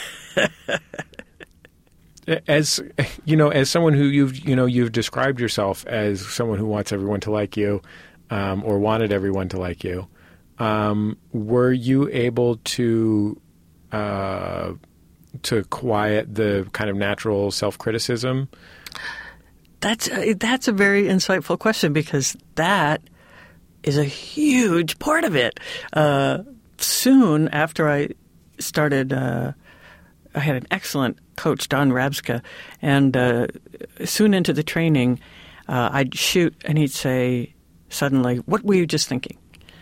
As you know, as someone who you've you know you've described yourself as someone who wants everyone to like you, um, or wanted everyone to like you. Um, were you able to uh, to quiet the kind of natural self-criticism? That's uh, that's a very insightful question, because that is a huge part of it. Uh, soon after I started, uh, I had an excellent coach, Don Rabska, and uh, soon into the training, uh, I'd shoot and he'd say suddenly, "What were you just thinking?"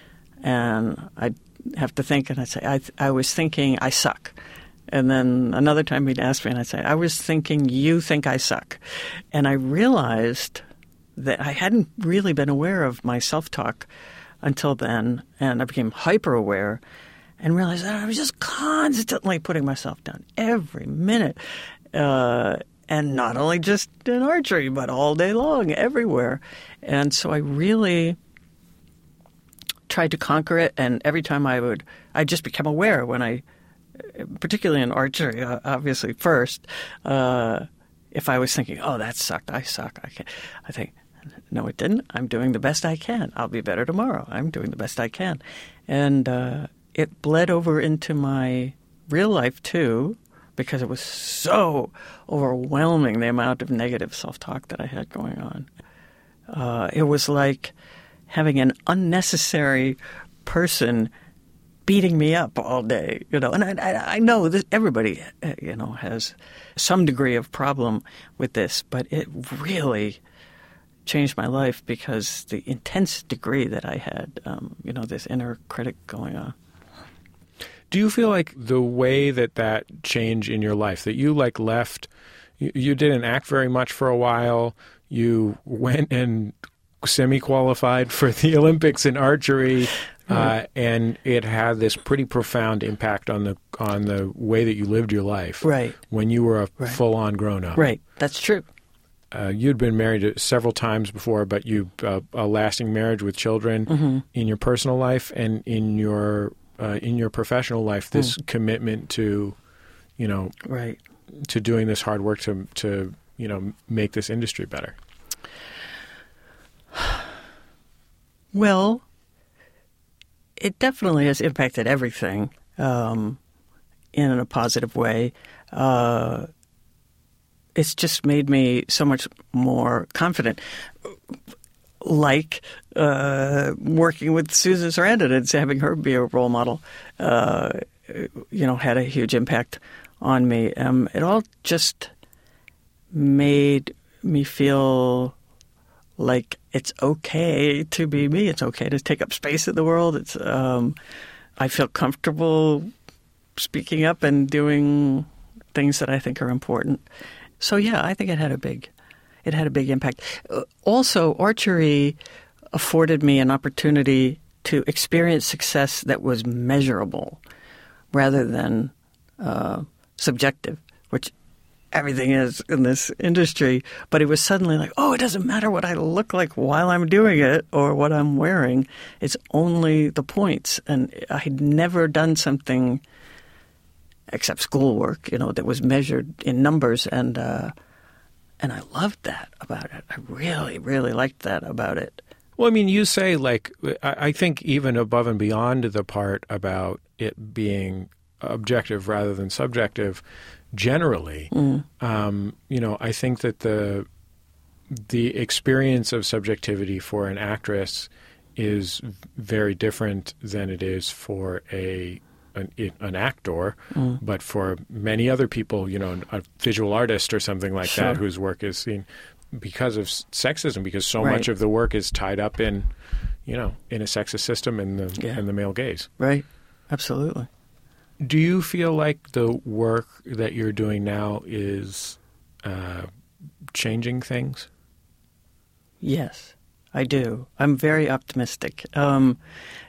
And I'd have to think, and I'd say, I, I was thinking I suck. And then another time he'd ask me, and I'd say, I was thinking you think I suck. And I realized that I hadn't really been aware of my self-talk until then, and I became hyper-aware and realized that I was just constantly putting myself down every minute. Uh, and not only just in archery, but all day long, everywhere. And so I really tried to conquer it, and every time I would, I just become aware when I, particularly in archery, uh, obviously first, uh, if I was thinking, oh, that sucked, I suck, I can't, I think, no, it didn't. I'm doing the best I can. I'll be better tomorrow. I'm doing the best I can. And uh, it bled over into my real life, too, because it was so overwhelming, the amount of negative self-talk that I had going on. Uh, it was like having an unnecessary person beating me up all day, you know. And I, I, I know that everybody, you know, has some degree of problem with this, but it really changed my life because the intense degree that I had, um, you know, this inner critic going on. Do you feel like the way that that change in your life, that you like left, you, you didn't act very much for a while, you went and semi-qualified for the Olympics in archery, uh, and it had this pretty profound impact on the on the way that you lived your life. Right. When you were a Right. full-on grown-up. Right. That's true. Uh, you'd been married several times before, but you uh, a lasting marriage with children Mm-hmm. in your personal life and in your uh, in your professional life. This Mm. commitment to, you know, Right. to doing this hard work to to you know make this industry better. Well, it definitely has impacted everything um, in a positive way. Uh, it's just made me so much more confident. Like uh, working with Susan Sarandon and having her be a role model, uh, you know, had a huge impact on me. Um, it all just made me feel like it's okay to be me. It's okay to take up space in the world. It's um, I feel comfortable speaking up and doing things that I think are important. So yeah, I think it had a big, it had a big impact. Uh, also, archery afforded me an opportunity to experience success that was measurable, rather than uh, subjective, which everything is in this industry. But it was suddenly like, oh, it doesn't matter what I look like while I'm doing it or what I'm wearing. It's only the points. And I had never done something except schoolwork, you know, that was measured in numbers. And uh, and I loved that about it. I really, really liked that about it. Well, I mean, you say, like, I I think even above and beyond the part about it being objective rather than subjective, generally, Mm. um, you know, I think that the the experience of subjectivity for an actress is very different than it is for a an, an actor, Mm. but for many other people, you know, a visual artist or something like Sure. that whose work is seen because of sexism, because so Right. much of the work is tied up in, you know, in a sexist system and the Yeah. and the male gaze. Right. Absolutely. Do you feel like the work that you're doing now is uh, changing things? Yes, I do. I'm very optimistic. Um,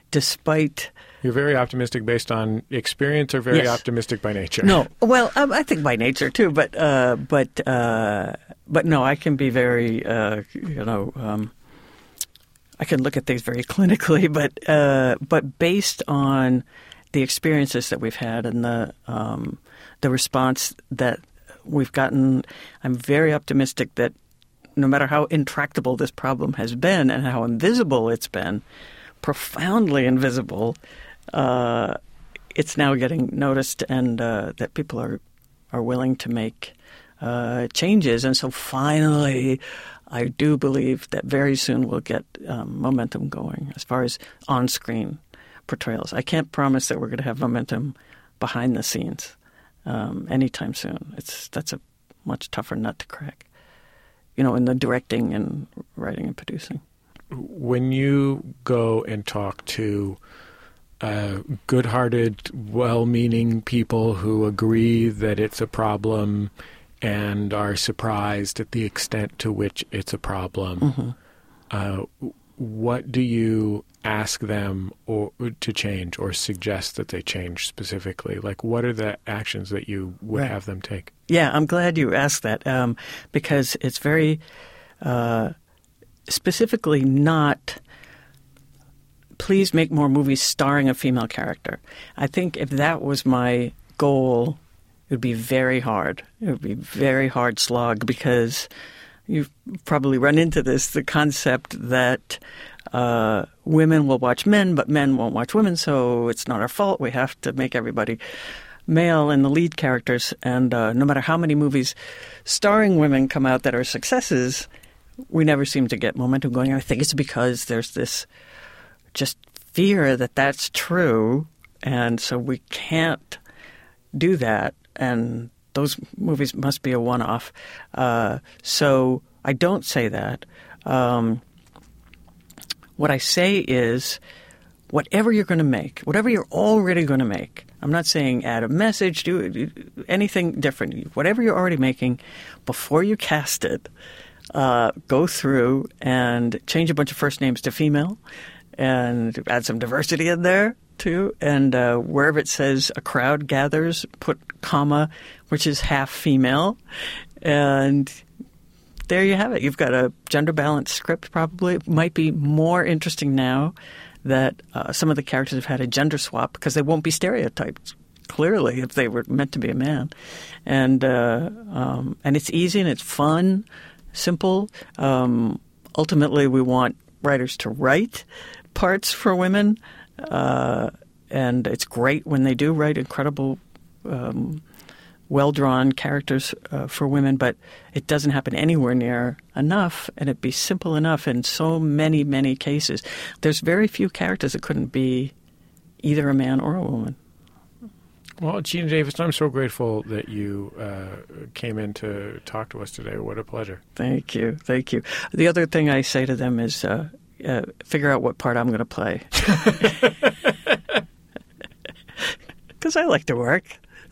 despite... You're very optimistic based on experience or very Yes. optimistic by nature? No, well, um, I think by nature too, but uh, but uh, but no, I can be very, uh, you know, um, I can look at things very clinically, but uh, but based on the experiences that we've had and the um, the response that we've gotten, I'm very optimistic that no matter how intractable this problem has been and how invisible it's been, profoundly invisible. Uh, it's now getting noticed, and uh, that people are are willing to make uh, changes. And so finally, I do believe that very soon we'll get um, momentum going as far as on-screen portrayals. I can't promise that we're going to have momentum behind the scenes um, anytime soon. It's that's a much tougher nut to crack, you know, in the directing and writing and producing. When you go and talk to Uh, good-hearted, well-meaning people who agree that it's a problem and are surprised at the extent to which it's a problem, Mm-hmm. uh, what do you ask them or to change or suggest that they change specifically? Like, what are the actions that you would Right. have them take? Yeah, I'm glad you asked that um, because it's very uh, specifically not... Please make more movies starring a female character. I think if that was my goal, it would be very hard. It would be a very hard slog because you've probably run into this, the concept that uh, women will watch men, but men won't watch women, so it's not our fault. We have to make everybody male in the lead characters. And uh, no matter how many movies starring women come out that are successes, we never seem to get momentum going. I think it's because there's this... just fear that that's true, and so we can't do that, and those movies must be a one-off. Uh, so I don't say that. Um, what I say is, whatever you're going to make, whatever you're already going to make, I'm not saying add a message, do, do anything different. Whatever you're already making, before you cast it, uh, go through and change a bunch of first names to female, and add some diversity in there, too. And uh, wherever it says a crowd gathers, put comma, which is half female. And there you have it. You've got a gender-balanced script, probably. It might be more interesting now that uh, some of the characters have had a gender swap because they won't be stereotyped, clearly, if they were meant to be a man. And, uh, um, and it's easy and it's fun, simple. Um, ultimately, we want writers to write parts for women, uh, and it's great when they do write incredible, um, well-drawn characters uh, for women, but it doesn't happen anywhere near enough, and it'd be simple enough in so many, many cases. There's very few characters that couldn't be either a man or a woman. Well, Geena Davis, I'm so grateful that you uh, came in to talk to us today. What a pleasure. Thank you. Thank you. The other thing I say to them is uh, uh, figure out what part I'm going to play. Because I like to work.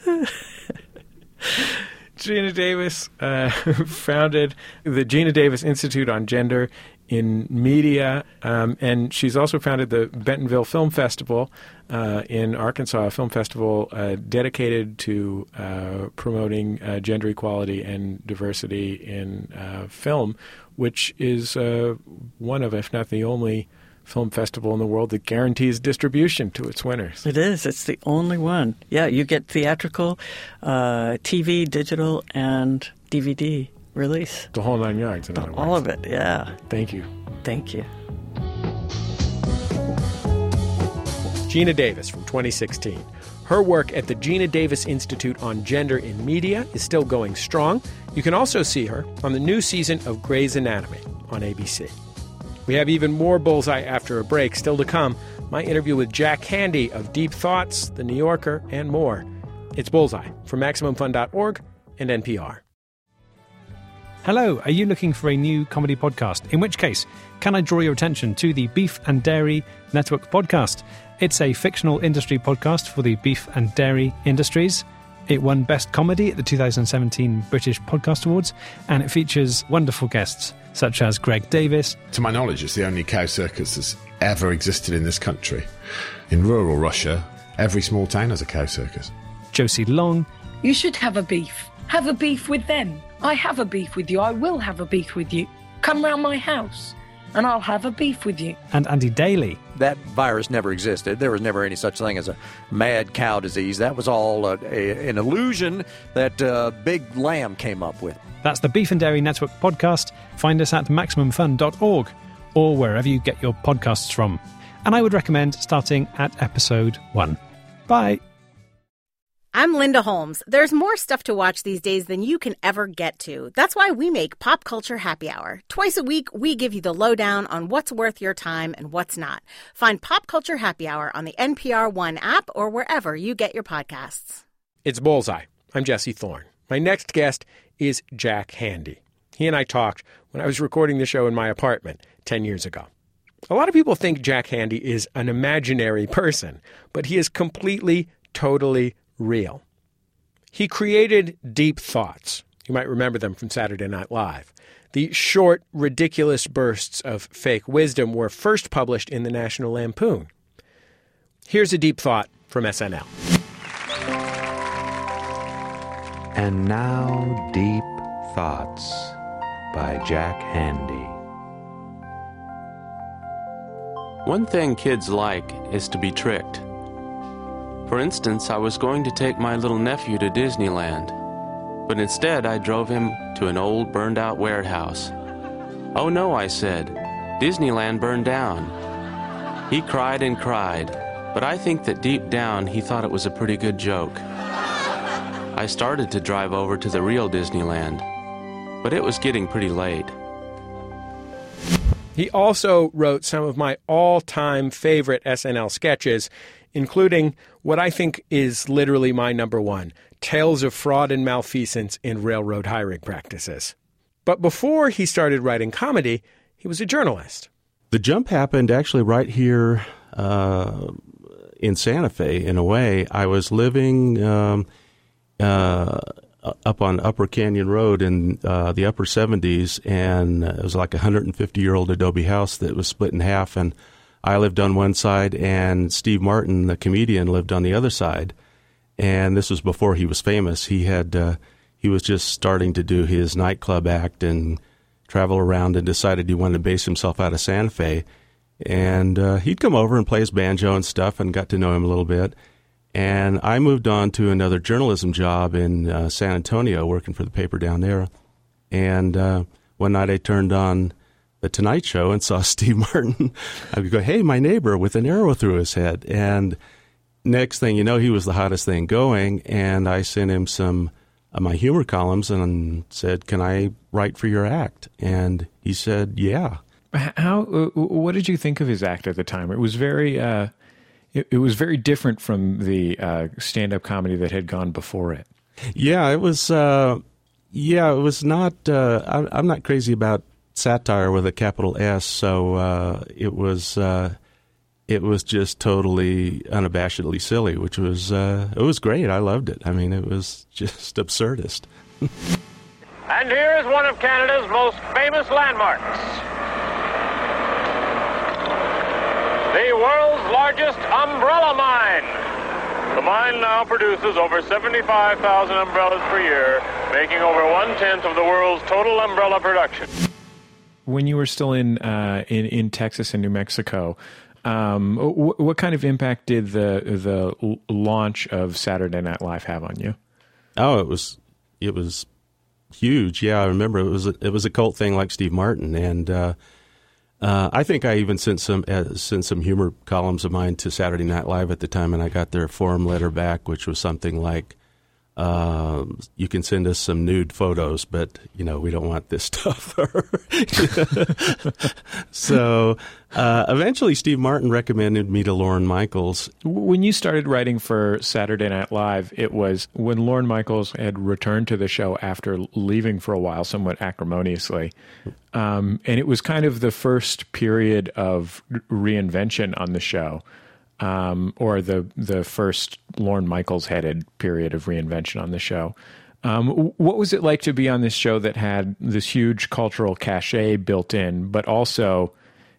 Geena Davis uh, founded the Geena Davis Institute on Gender in Media, um, and she's also founded the Bentonville Film Festival uh, in Arkansas, a film festival uh, dedicated to uh, promoting uh, gender equality and diversity in uh, film, which is uh, one of, if not the only, film festival in the world that guarantees distribution to its winners. It is. It's the only one. Yeah, you get theatrical, uh, T V, digital, and D V D release. The whole nine yards, in other words. All of it, yeah. Thank you. Thank you. Geena Davis from twenty sixteen. Her work at the Geena Davis Institute on Gender in Media is still going strong. You can also see her on the new season of Grey's Anatomy on A B C. We have even more Bullseye after a break still to come. My interview with Jack Handey of Deep Thoughts, The New Yorker, and more. It's Bullseye from Maximum Fun dot org and N P R. Hello, are you looking for a new comedy podcast? In which case, can I draw your attention to the Beef and Dairy Network podcast? It's a fictional industry podcast for the beef and dairy industries. It won Best Comedy at the two thousand seventeen British Podcast Awards, and it features wonderful guests such as Greg Davis. To my knowledge, it's the only cow circus that's ever existed in this country. In rural Russia, every small town has a cow circus. Josie Long. You should have a beef. Have a beef with them. I have a beef with you. I will have a beef with you. Come round my house and I'll have a beef with you. And Andy Daly. That virus never existed. There was never any such thing as a mad cow disease. That was all a, a, an illusion that uh, Big Lamb came up with. That's the Beef and Dairy Network podcast. Find us at maximum fun dot org or wherever you get your podcasts from. And I would recommend starting at episode one. Bye. I'm Linda Holmes. There's more stuff to watch these days than you can ever get to. That's why we make Pop Culture Happy Hour. Twice a week, we give you the lowdown on what's worth your time and what's not. Find Pop Culture Happy Hour on the N P R One app or wherever you get your podcasts. It's Bullseye. I'm Jesse Thorne. My next guest is Jack Handey. He and I talked when I was recording the show in my apartment ten years ago. A lot of people think Jack Handey is an imaginary person, but he is completely, totally real. He created Deep Thoughts. You might remember them from Saturday Night Live. The short, ridiculous bursts of fake wisdom were first published in the National Lampoon. Here's a deep thought from S N L. And now, Deep Thoughts by Jack Handey. One thing kids like is to be tricked. For instance, I was going to take my little nephew to Disneyland, but instead I drove him to an old burned-out warehouse. Oh no, I said, Disneyland burned down. He cried and cried, but I think that deep down he thought it was a pretty good joke. I started to drive over to the real Disneyland, but it was getting pretty late. He also wrote some of my all-time favorite S N L sketches, including what I think is literally my number one, Tales of Fraud and Malfeasance in Railroad Hiring Practices. But before he started writing comedy, he was a journalist. The jump happened actually right here uh, in Santa Fe, in a way. I was living um, uh, up on Upper Canyon Road in uh, the upper seventies, and it was like a one hundred fifty-year-old adobe house that was split in half, and I lived on one side, and Steve Martin, the comedian, lived on the other side. And this was before he was famous. He had uh, he was just starting to do his nightclub act and travel around, and decided he wanted to base himself out of Santa Fe. And uh, he'd come over and play his banjo and stuff, and got to know him a little bit. And I moved on to another journalism job in uh, San Antonio, working for the paper down there. And uh, one night I turned on The Tonight Show and saw Steve Martin. I would go, hey, my neighbor, with an arrow through his head. And next thing you know, he was the hottest thing going. And I sent him some of my humor columns and said, can I write for your act? And he said, yeah. How? What did you think of his act at the time? It was very, uh, it, it was very different from the uh, stand-up comedy that had gone before it. Yeah, it was. Uh, yeah, it was not. Uh, I, I'm not crazy about satire with a capital S, so uh, it was. Uh, it was just totally unabashedly silly, which was. Uh, it was great. I loved it. I mean, it was just absurdist. And here is one of Canada's most famous landmarks. The world's largest umbrella mine. The mine now produces over seventy-five thousand umbrellas per year, making over one-tenth of the world's total umbrella production. When you were still in uh, in, in Texas and New Mexico, um, w- what kind of impact did the the launch of Saturday Night Live have on you? Oh, it was it was huge. Yeah, I remember it was a, it was a cult thing like Steve Martin, and uh, uh, I think I even sent some uh, sent some humor columns of mine to Saturday Night Live at the time, and I got their form letter back, which was something like, uh, "You can send us some nude photos, but you know we don't want this stuff." So uh, eventually, Steve Martin recommended me to Lorne Michaels. When you started writing for Saturday Night Live, it was when Lorne Michaels had returned to the show after leaving for a while, somewhat acrimoniously. Um, and it was kind of the first period of reinvention on the show, um, or the the first Lorne Michaels-headed period of reinvention on the show. Um, what was it like to be on this show that had this huge cultural cachet built in, but also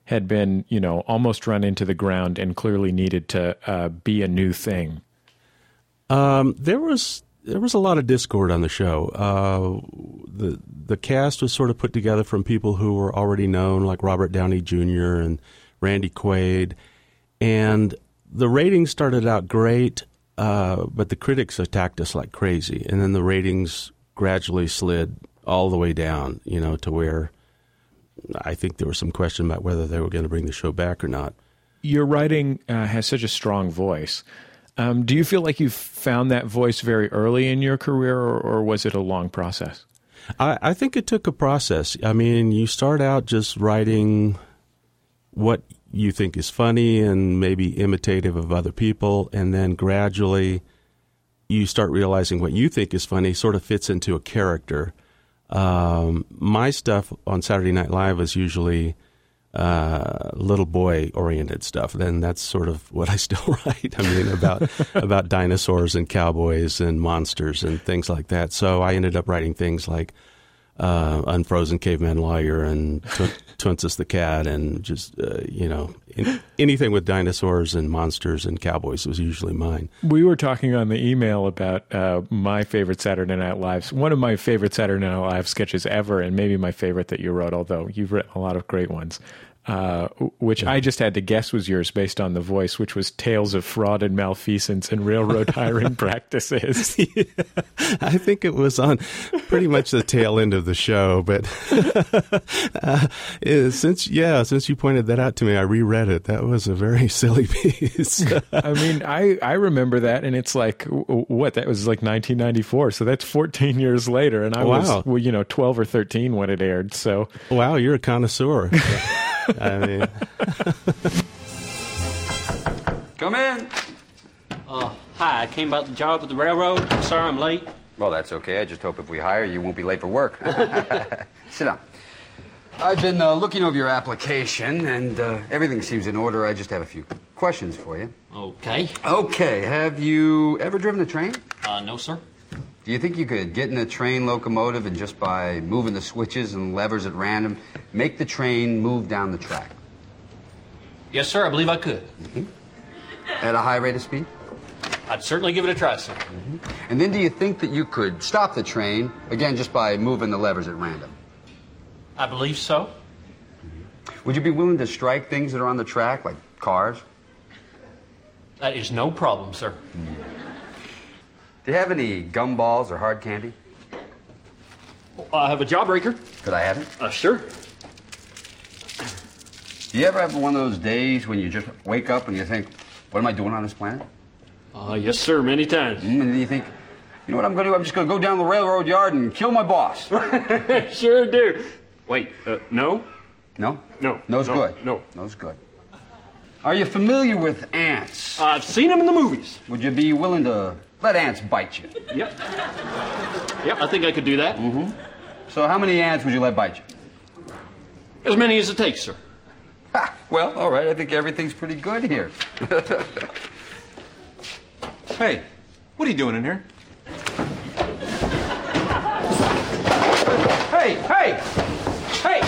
had been, you know, almost run into the ground and clearly needed to uh, be a new thing? Um, there was there was a lot of discord on the show. Uh, the the cast was sort of put together from people who were already known, like Robert Downey Junior and Randy Quaid, and the ratings started out great, uh, but the critics attacked us like crazy, and then the ratings gradually slid all the way down, you know, to where I think there was some question about whether they were going to bring the show back or not. Your writing uh, has such a strong voice. Um, do you feel like you found that voice very early in your career, or, or was it a long process? I, I think it took a process. I mean, you start out just writing what you think is funny and maybe imitative of other people, and then gradually you start realizing what you think is funny sort of fits into a character. Um, my stuff on Saturday Night Live is usually uh, little boy-oriented stuff. Then that's sort of what I still write. I mean, about about dinosaurs and cowboys and monsters and things like that. So I ended up writing things like uh, Unfrozen Caveman Lawyer and Twinsus the Cat, and just, uh, you know, in, anything with dinosaurs and monsters and cowboys was usually mine. We were talking on the email about uh, my favorite Saturday Night Lives. One of my favorite Saturday Night Live sketches ever, and maybe my favorite that you wrote, although you've written a lot of great ones, uh, which I just had to guess was yours based on the voice, which was Tales of Fraud and Malfeasance and Railroad Hiring Practices. Yeah, I think it was on pretty much the tail end of the show, but uh, since, yeah, since you pointed that out to me, I reread it. That was a very silly piece. I mean, I, I remember that, and it's like, what, that was like nineteen ninety-four, so that's fourteen years later, and I wow. was, well, you know, twelve or thirteen when it aired, so. Wow, you're a connoisseur. I mean. Come in. Uh, hi, I came about the job at the railroad. I'm sorry I'm late. Well, that's okay. I just hope if we hire you, you won't be late for work. Sit down. I've been uh, looking over your application, and uh, everything seems in order. I just have a few questions for you. Okay. Okay. Have you ever driven a train? Uh, no, sir. Do you think you could get in a train locomotive and just by moving the switches and levers at random, make the train move down the track? Yes, sir. I believe I could. Mm-hmm. At a high rate of speed? I'd certainly give it a try, sir. Mm-hmm. And then do you think that you could stop the train, again, just by moving the levers at random? I believe so. Mm-hmm. Would you be willing to strike things that are on the track, like cars? That is no problem, sir. Mm-hmm. Do you have any gumballs or hard candy? I have a jawbreaker. Could I have it? Uh, sure. Do you ever have one of those days when you just wake up and you think, what am I doing on this planet? Uh, yes, sir, many times. Mm, and then you think, you know what I'm going to do? I'm just going to go down the railroad yard and kill my boss. Sure do. Wait, uh, no? No? No. No's no, good. No. No's good. Are you familiar with ants? Uh, I've seen them in the movies. Would you be willing to let ants bite you? Yep. Yep, I think I could do that. Mm-hmm. So how many ants would you let bite you? As many as it takes, sir. Ha! Well, all right. I think everything's pretty good here. Hey, what are you doing in here? Hey, hey! Hey!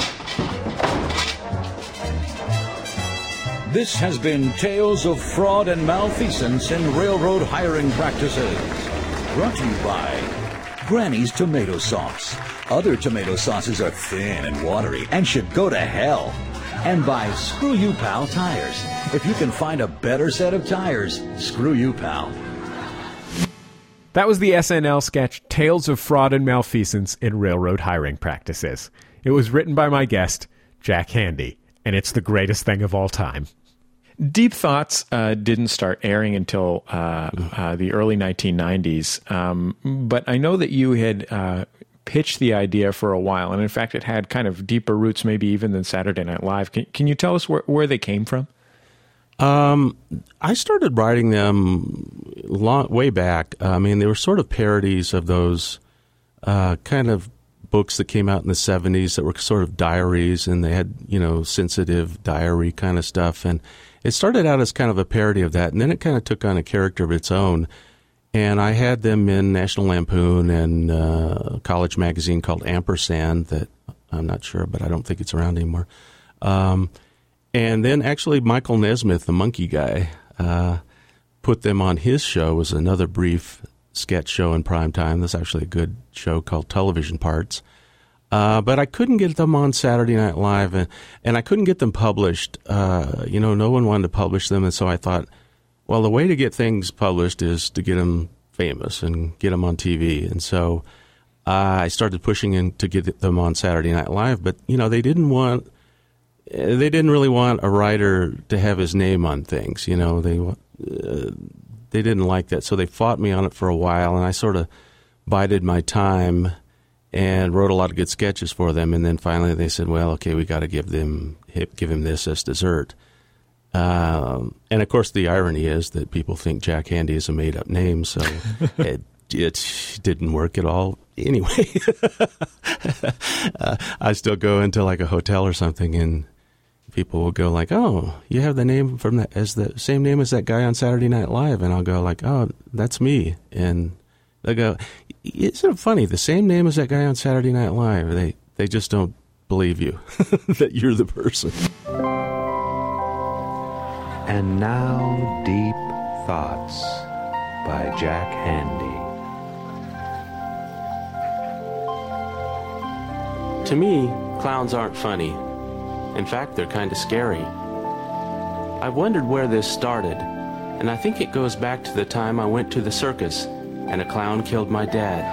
This has been Tales of Fraud and Malfeasance in Railroad Hiring Practices. Brought to you by Granny's Tomato Sauce. Other tomato sauces are thin and watery and should go to hell. And by Screw You Pal Tires. If you can find a better set of tires, screw you, pal. That was the S N L sketch Tales of Fraud and Malfeasance in Railroad Hiring Practices. It was written by my guest, Jack Handey, and it's the greatest thing of all time. Deep Thoughts uh, didn't start airing until uh, uh, the early nineteen nineties, um, but I know that you had uh, pitched the idea for a while, and in fact it had kind of deeper roots maybe even than Saturday Night Live. Can, can you tell us where, where they came from? Um, I started writing them long, way back. I mean, they were sort of parodies of those uh, kind of books that came out in the seventies that were sort of diaries, and they had, you know, sensitive diary kind of stuff. And it started out as kind of a parody of that, and then it kind of took on a character of its own. And I had them in National Lampoon and uh, a college magazine called Ampersand that I'm not sure, but I don't think it's around anymore. Um, And then actually Michael Nesmith, the monkey guy, uh, put them on his show. It was another brief sketch show in prime time. There's actually a good show called Television Parts. Uh, but I couldn't get them on Saturday Night Live, and, and I couldn't get them published. Uh, you know, no one wanted to publish them, and so I thought, well, the way to get things published is to get them famous and get them on T V. And so uh, I started pushing in to get them on Saturday Night Live, but, you know, they didn't want... They didn't really want a writer to have his name on things, you know. They uh, they didn't like that, so they fought me on it for a while, and I sort of bided my time and wrote a lot of good sketches for them. And then finally they said, "Well, okay, we got to give them give him this as dessert." Um, and of course, the irony is that people think Jack Handey is a made-up name, so it, it didn't work at all. Anyway, uh, I still go into like a hotel or something, and people will go like, "Oh, you have the name from that as the same name as that guy on Saturday Night Live," and I'll go like, "Oh, that's me." And they go, "Isn't it funny? The same name as that guy on Saturday Night Live." They they just don't believe you that you're the person. And now, Deep Thoughts by Jack Handey. To me, clowns aren't funny. In fact, they're kind of scary. I've wondered where this started, and I think it goes back to the time I went to the circus and a clown killed my dad.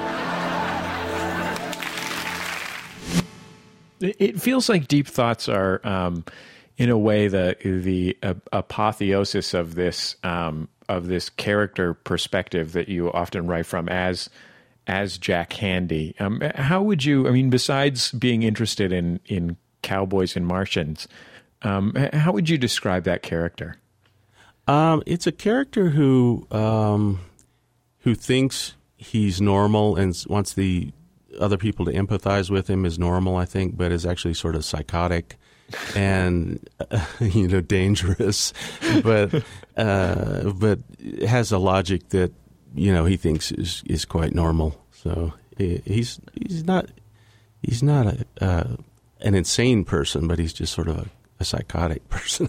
It feels like Deep Thoughts are, um, in a way, the the uh, apotheosis of this um, of this character perspective that you often write from as as Jack Handey. Um, how would you? I mean, besides being interested in in cowboys and Martians, um, how would you describe that character? Um, it's a character who um, who thinks he's normal and wants the other people to empathize with him as normal, I think, but is actually sort of psychotic and uh, you know dangerous, but uh, but has a logic that you know he thinks is is quite normal. So he's he's not he's not a uh, an insane person, but he's just sort of a, a psychotic person.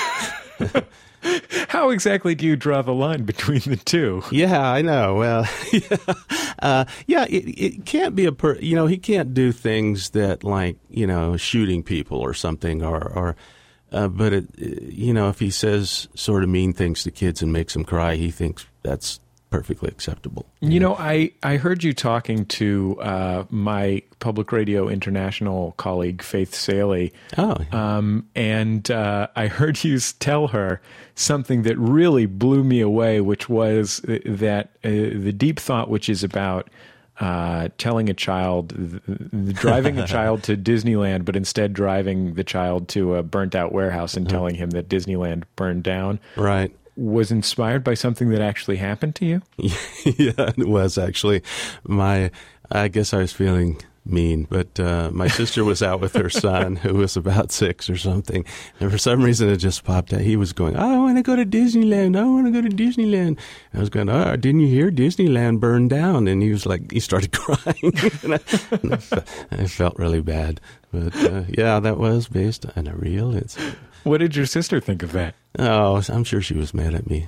How exactly do you draw the line between the two? Yeah, I know. Well, yeah, uh, yeah it, it can't be a per. You know, he can't do things that like you know shooting people or something, or or. Uh, but it, you know, if he says sort of mean things to kids and makes them cry, he thinks that's perfectly acceptable. You, you know, know, I, I heard you talking to uh, my Public Radio International colleague, Faith Saley. Oh. Yeah. Um, and uh, I heard you tell her something that really blew me away, which was that uh, the Deep Thought, which is about uh, telling a child, driving a child to Disneyland, but instead driving the child to a burnt out warehouse and uh-huh. telling him that Disneyland burned down. Right. Was inspired by something that actually happened to you? Yeah, it was actually. My, I guess I was feeling mean, but uh, my sister was out with her son, who was about six or something, and for some reason it just popped out. He was going, "I want to go to Disneyland. I want to go to Disneyland." I was going, "Oh, didn't you hear Disneyland burned down?" And he was like, he started crying. and I, and I, felt, I felt really bad, but uh, yeah, that was based on a real incident. What did your sister think of that? Oh, I'm sure she was mad at me.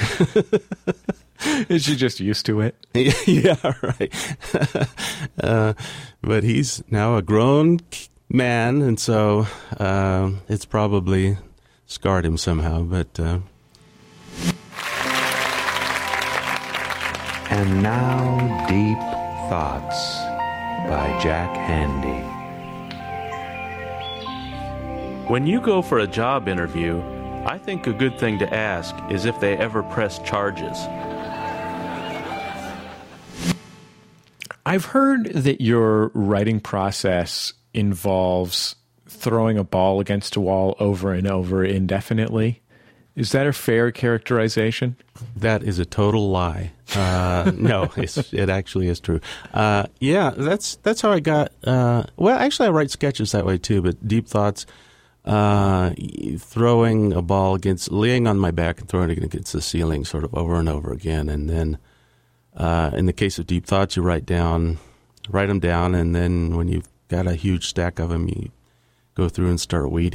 Is she just used to it? Yeah, right. uh, but he's now a grown man, and so uh, it's probably scarred him somehow. But uh... And now, Deep Thoughts by Jack Handey. When you go for a job interview, I think a good thing to ask is if they ever press charges. I've heard that your writing process involves throwing a ball against a wall over and over indefinitely. Is that a fair characterization? That is a total lie. Uh, no, it's, it actually is true. Uh, yeah, that's that's how I got... Uh, well, actually, I write sketches that way, too, but Deep Thoughts... Uh, throwing a ball against, laying on my back and throwing it against the ceiling sort of over and over again. And then uh, in the case of Deep Thoughts, you write down, write them down, and then when you've got a huge stack of them, you go through and start weeding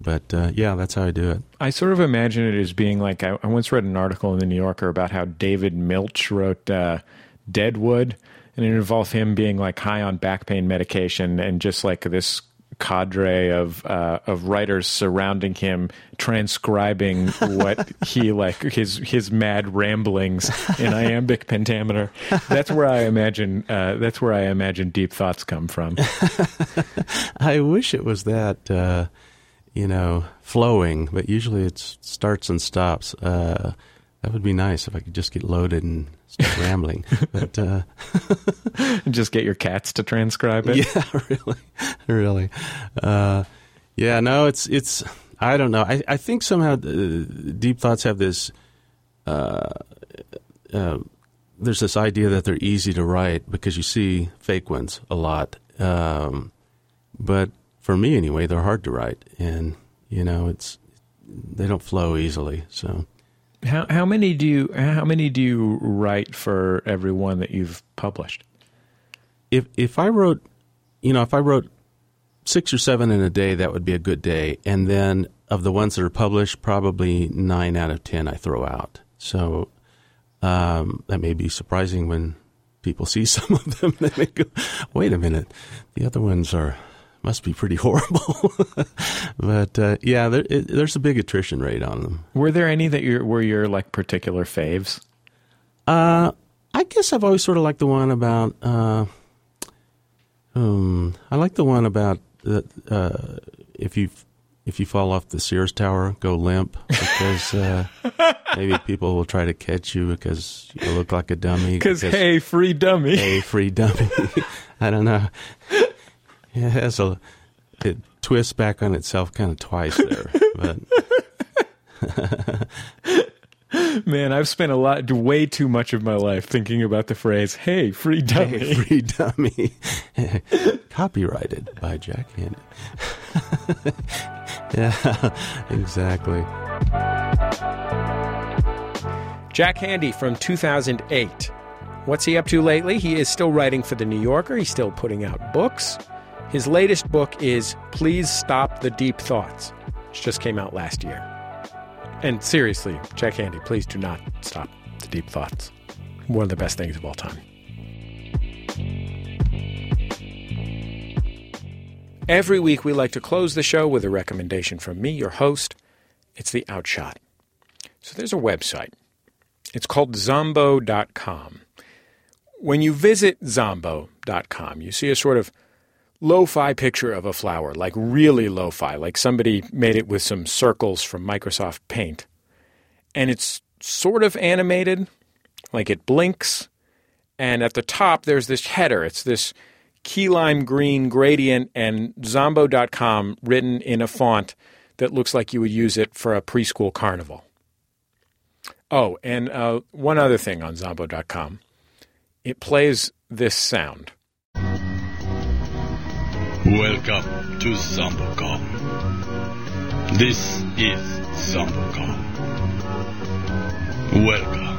But uh, yeah, that's how I do it. I sort of imagine it as being like, I, I once read an article in the New Yorker about how David Milch wrote uh, Deadwood, and it involved him being like high on back pain medication and just like this cadre of uh, of writers surrounding him, transcribing what he like his his mad ramblings in iambic pentameter. That's where I imagine uh, that's where I imagine Deep Thoughts come from. I wish it was that uh, you know flowing, but usually it starts and stops. Uh, that would be nice if I could just get loaded and start rambling. But uh, just get your cats to transcribe it. Yeah, really, really. Uh, yeah, no, it's it's. I don't know. I I think somehow uh, Deep Thoughts have this. Uh, uh, there's this idea that they're easy to write because you see fake ones a lot. Um, but for me, anyway, they're hard to write, and you know, it's they don't flow easily. So. How how many do you how many do you write for every one that you've published? If if I wrote, you know, if I wrote six or seven in a day, that would be a good day. And then of the ones that are published, probably nine out of ten I throw out. So um, that may be surprising when people see some of them. They may go, "Wait a minute, the other ones are." Must be pretty horrible. But uh, yeah, there, it, there's a big attrition rate on them. Were there any that you were your like particular faves? Uh, I guess I've always sort of liked the one about. Uh, um, I like the one about uh, uh, if you if you fall off the Sears Tower, go limp, because uh, maybe people will try to catch you because you look like a dummy. Because hey, free dummy. Hey, free dummy. I don't know. It has a it twists back on itself kind of twice there, but man, I've spent a lot, way too much of my life thinking about the phrase "Hey, free dummy." Hey, free dummy, copyrighted by Jack Handy. Yeah, exactly. Jack Handy from two thousand eight. What's he up to lately? He is still writing for The New Yorker. He's still putting out books. His latest book is Please Stop the Deep Thoughts, which just came out last year. And seriously, Jack Handy, please do not stop the deep thoughts. One of the best things of all time. Every week we like to close the show with a recommendation from me, your host. It's the Outshot. So there's a website. It's called Zombo dot com. When you visit Zombo dot com, you see a sort of lo-fi picture of a flower, like really lo-fi, like somebody made it with some circles from Microsoft Paint. And it's sort of animated, like it blinks. And at the top, there's this header. It's this key lime green gradient and Zombo dot com written in a font that looks like you would use it for a preschool carnival. Oh, and uh, one other thing on Zombo dot com. It plays this sound. Welcome to ZomboCom. This is ZomboCom. Welcome.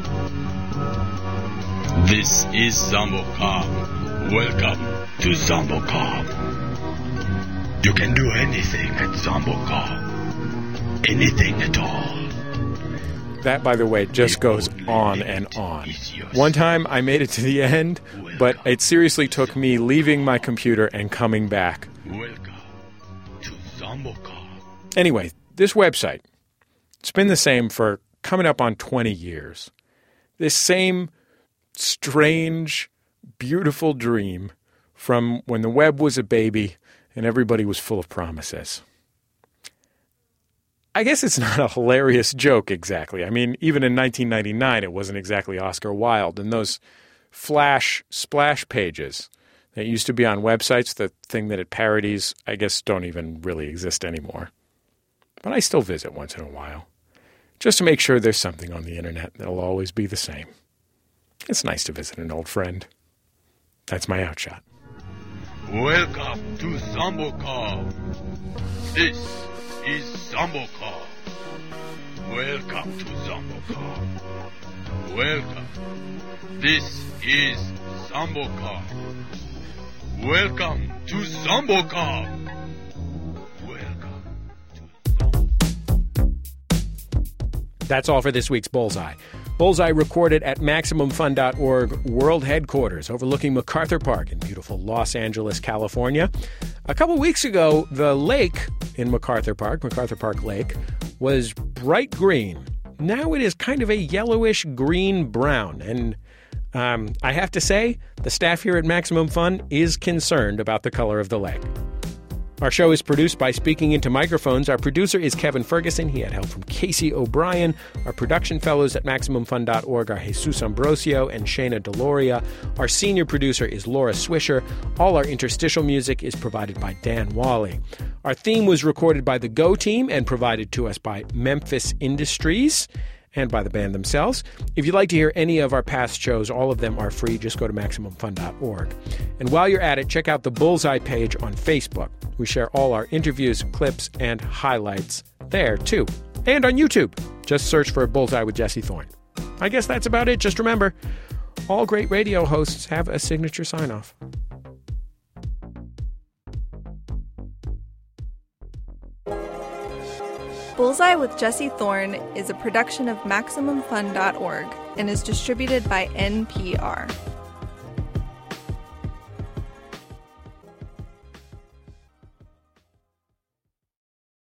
This is ZomboCom. Welcome to ZomboCom. You can do anything at ZomboCom. Anything at all. That, by the way, just goes on and on. One time I made it to the end, but it seriously took me leaving my computer and coming back. Welcome to ZomboCom. Anyway, this website, it's been the same for coming up on twenty years. This same strange, beautiful dream from when the web was a baby and everybody was full of promises. I guess it's not a hilarious joke exactly. I mean, even in nineteen ninety-nine, it wasn't exactly Oscar Wilde. And those flash splash pages that used to be on websites, the thing that it parodies, I guess don't even really exist anymore. But I still visit once in a while, just to make sure there's something on the internet that'll always be the same. It's nice to visit an old friend. That's my outshot. Welcome to ZomboCom. This is ZomboCom. Welcome to ZomboCom. Welcome. This is ZomboCom. Welcome to ZomboCom. Welcome to That's all for this week's Bullseye. Bullseye recorded at Maximum Fun dot org World Headquarters overlooking MacArthur Park in beautiful Los Angeles, California. A couple weeks ago, the lake in MacArthur Park, MacArthur Park Lake, was bright green. Now it is kind of a yellowish green-brown, and um, I have to say, the staff here at Maximum Fun is concerned about the color of the lake. Our show is produced by Speaking Into Microphones. Our producer is Kevin Ferguson. He had help from Casey O'Brien. Our production fellows at Maximum Fun dot org are Jesus Ambrosio and Shayna Deloria. Our senior producer is Laura Swisher. All our interstitial music is provided by Dan Wally. Our theme was recorded by the Go Team and provided to us by Memphis Industries and by the band themselves. If you'd like to hear any of our past shows, all of them are free. Just go to Maximum Fun dot org. And while you're at it, check out the Bullseye page on Facebook. We share all our interviews, clips, and highlights there, too. And on YouTube. Just search for Bullseye with Jesse Thorne. I guess that's about it. Just remember, all great radio hosts have a signature sign-off. Bullseye with Jesse Thorne is a production of Maximum Fun dot org and is distributed by N P R.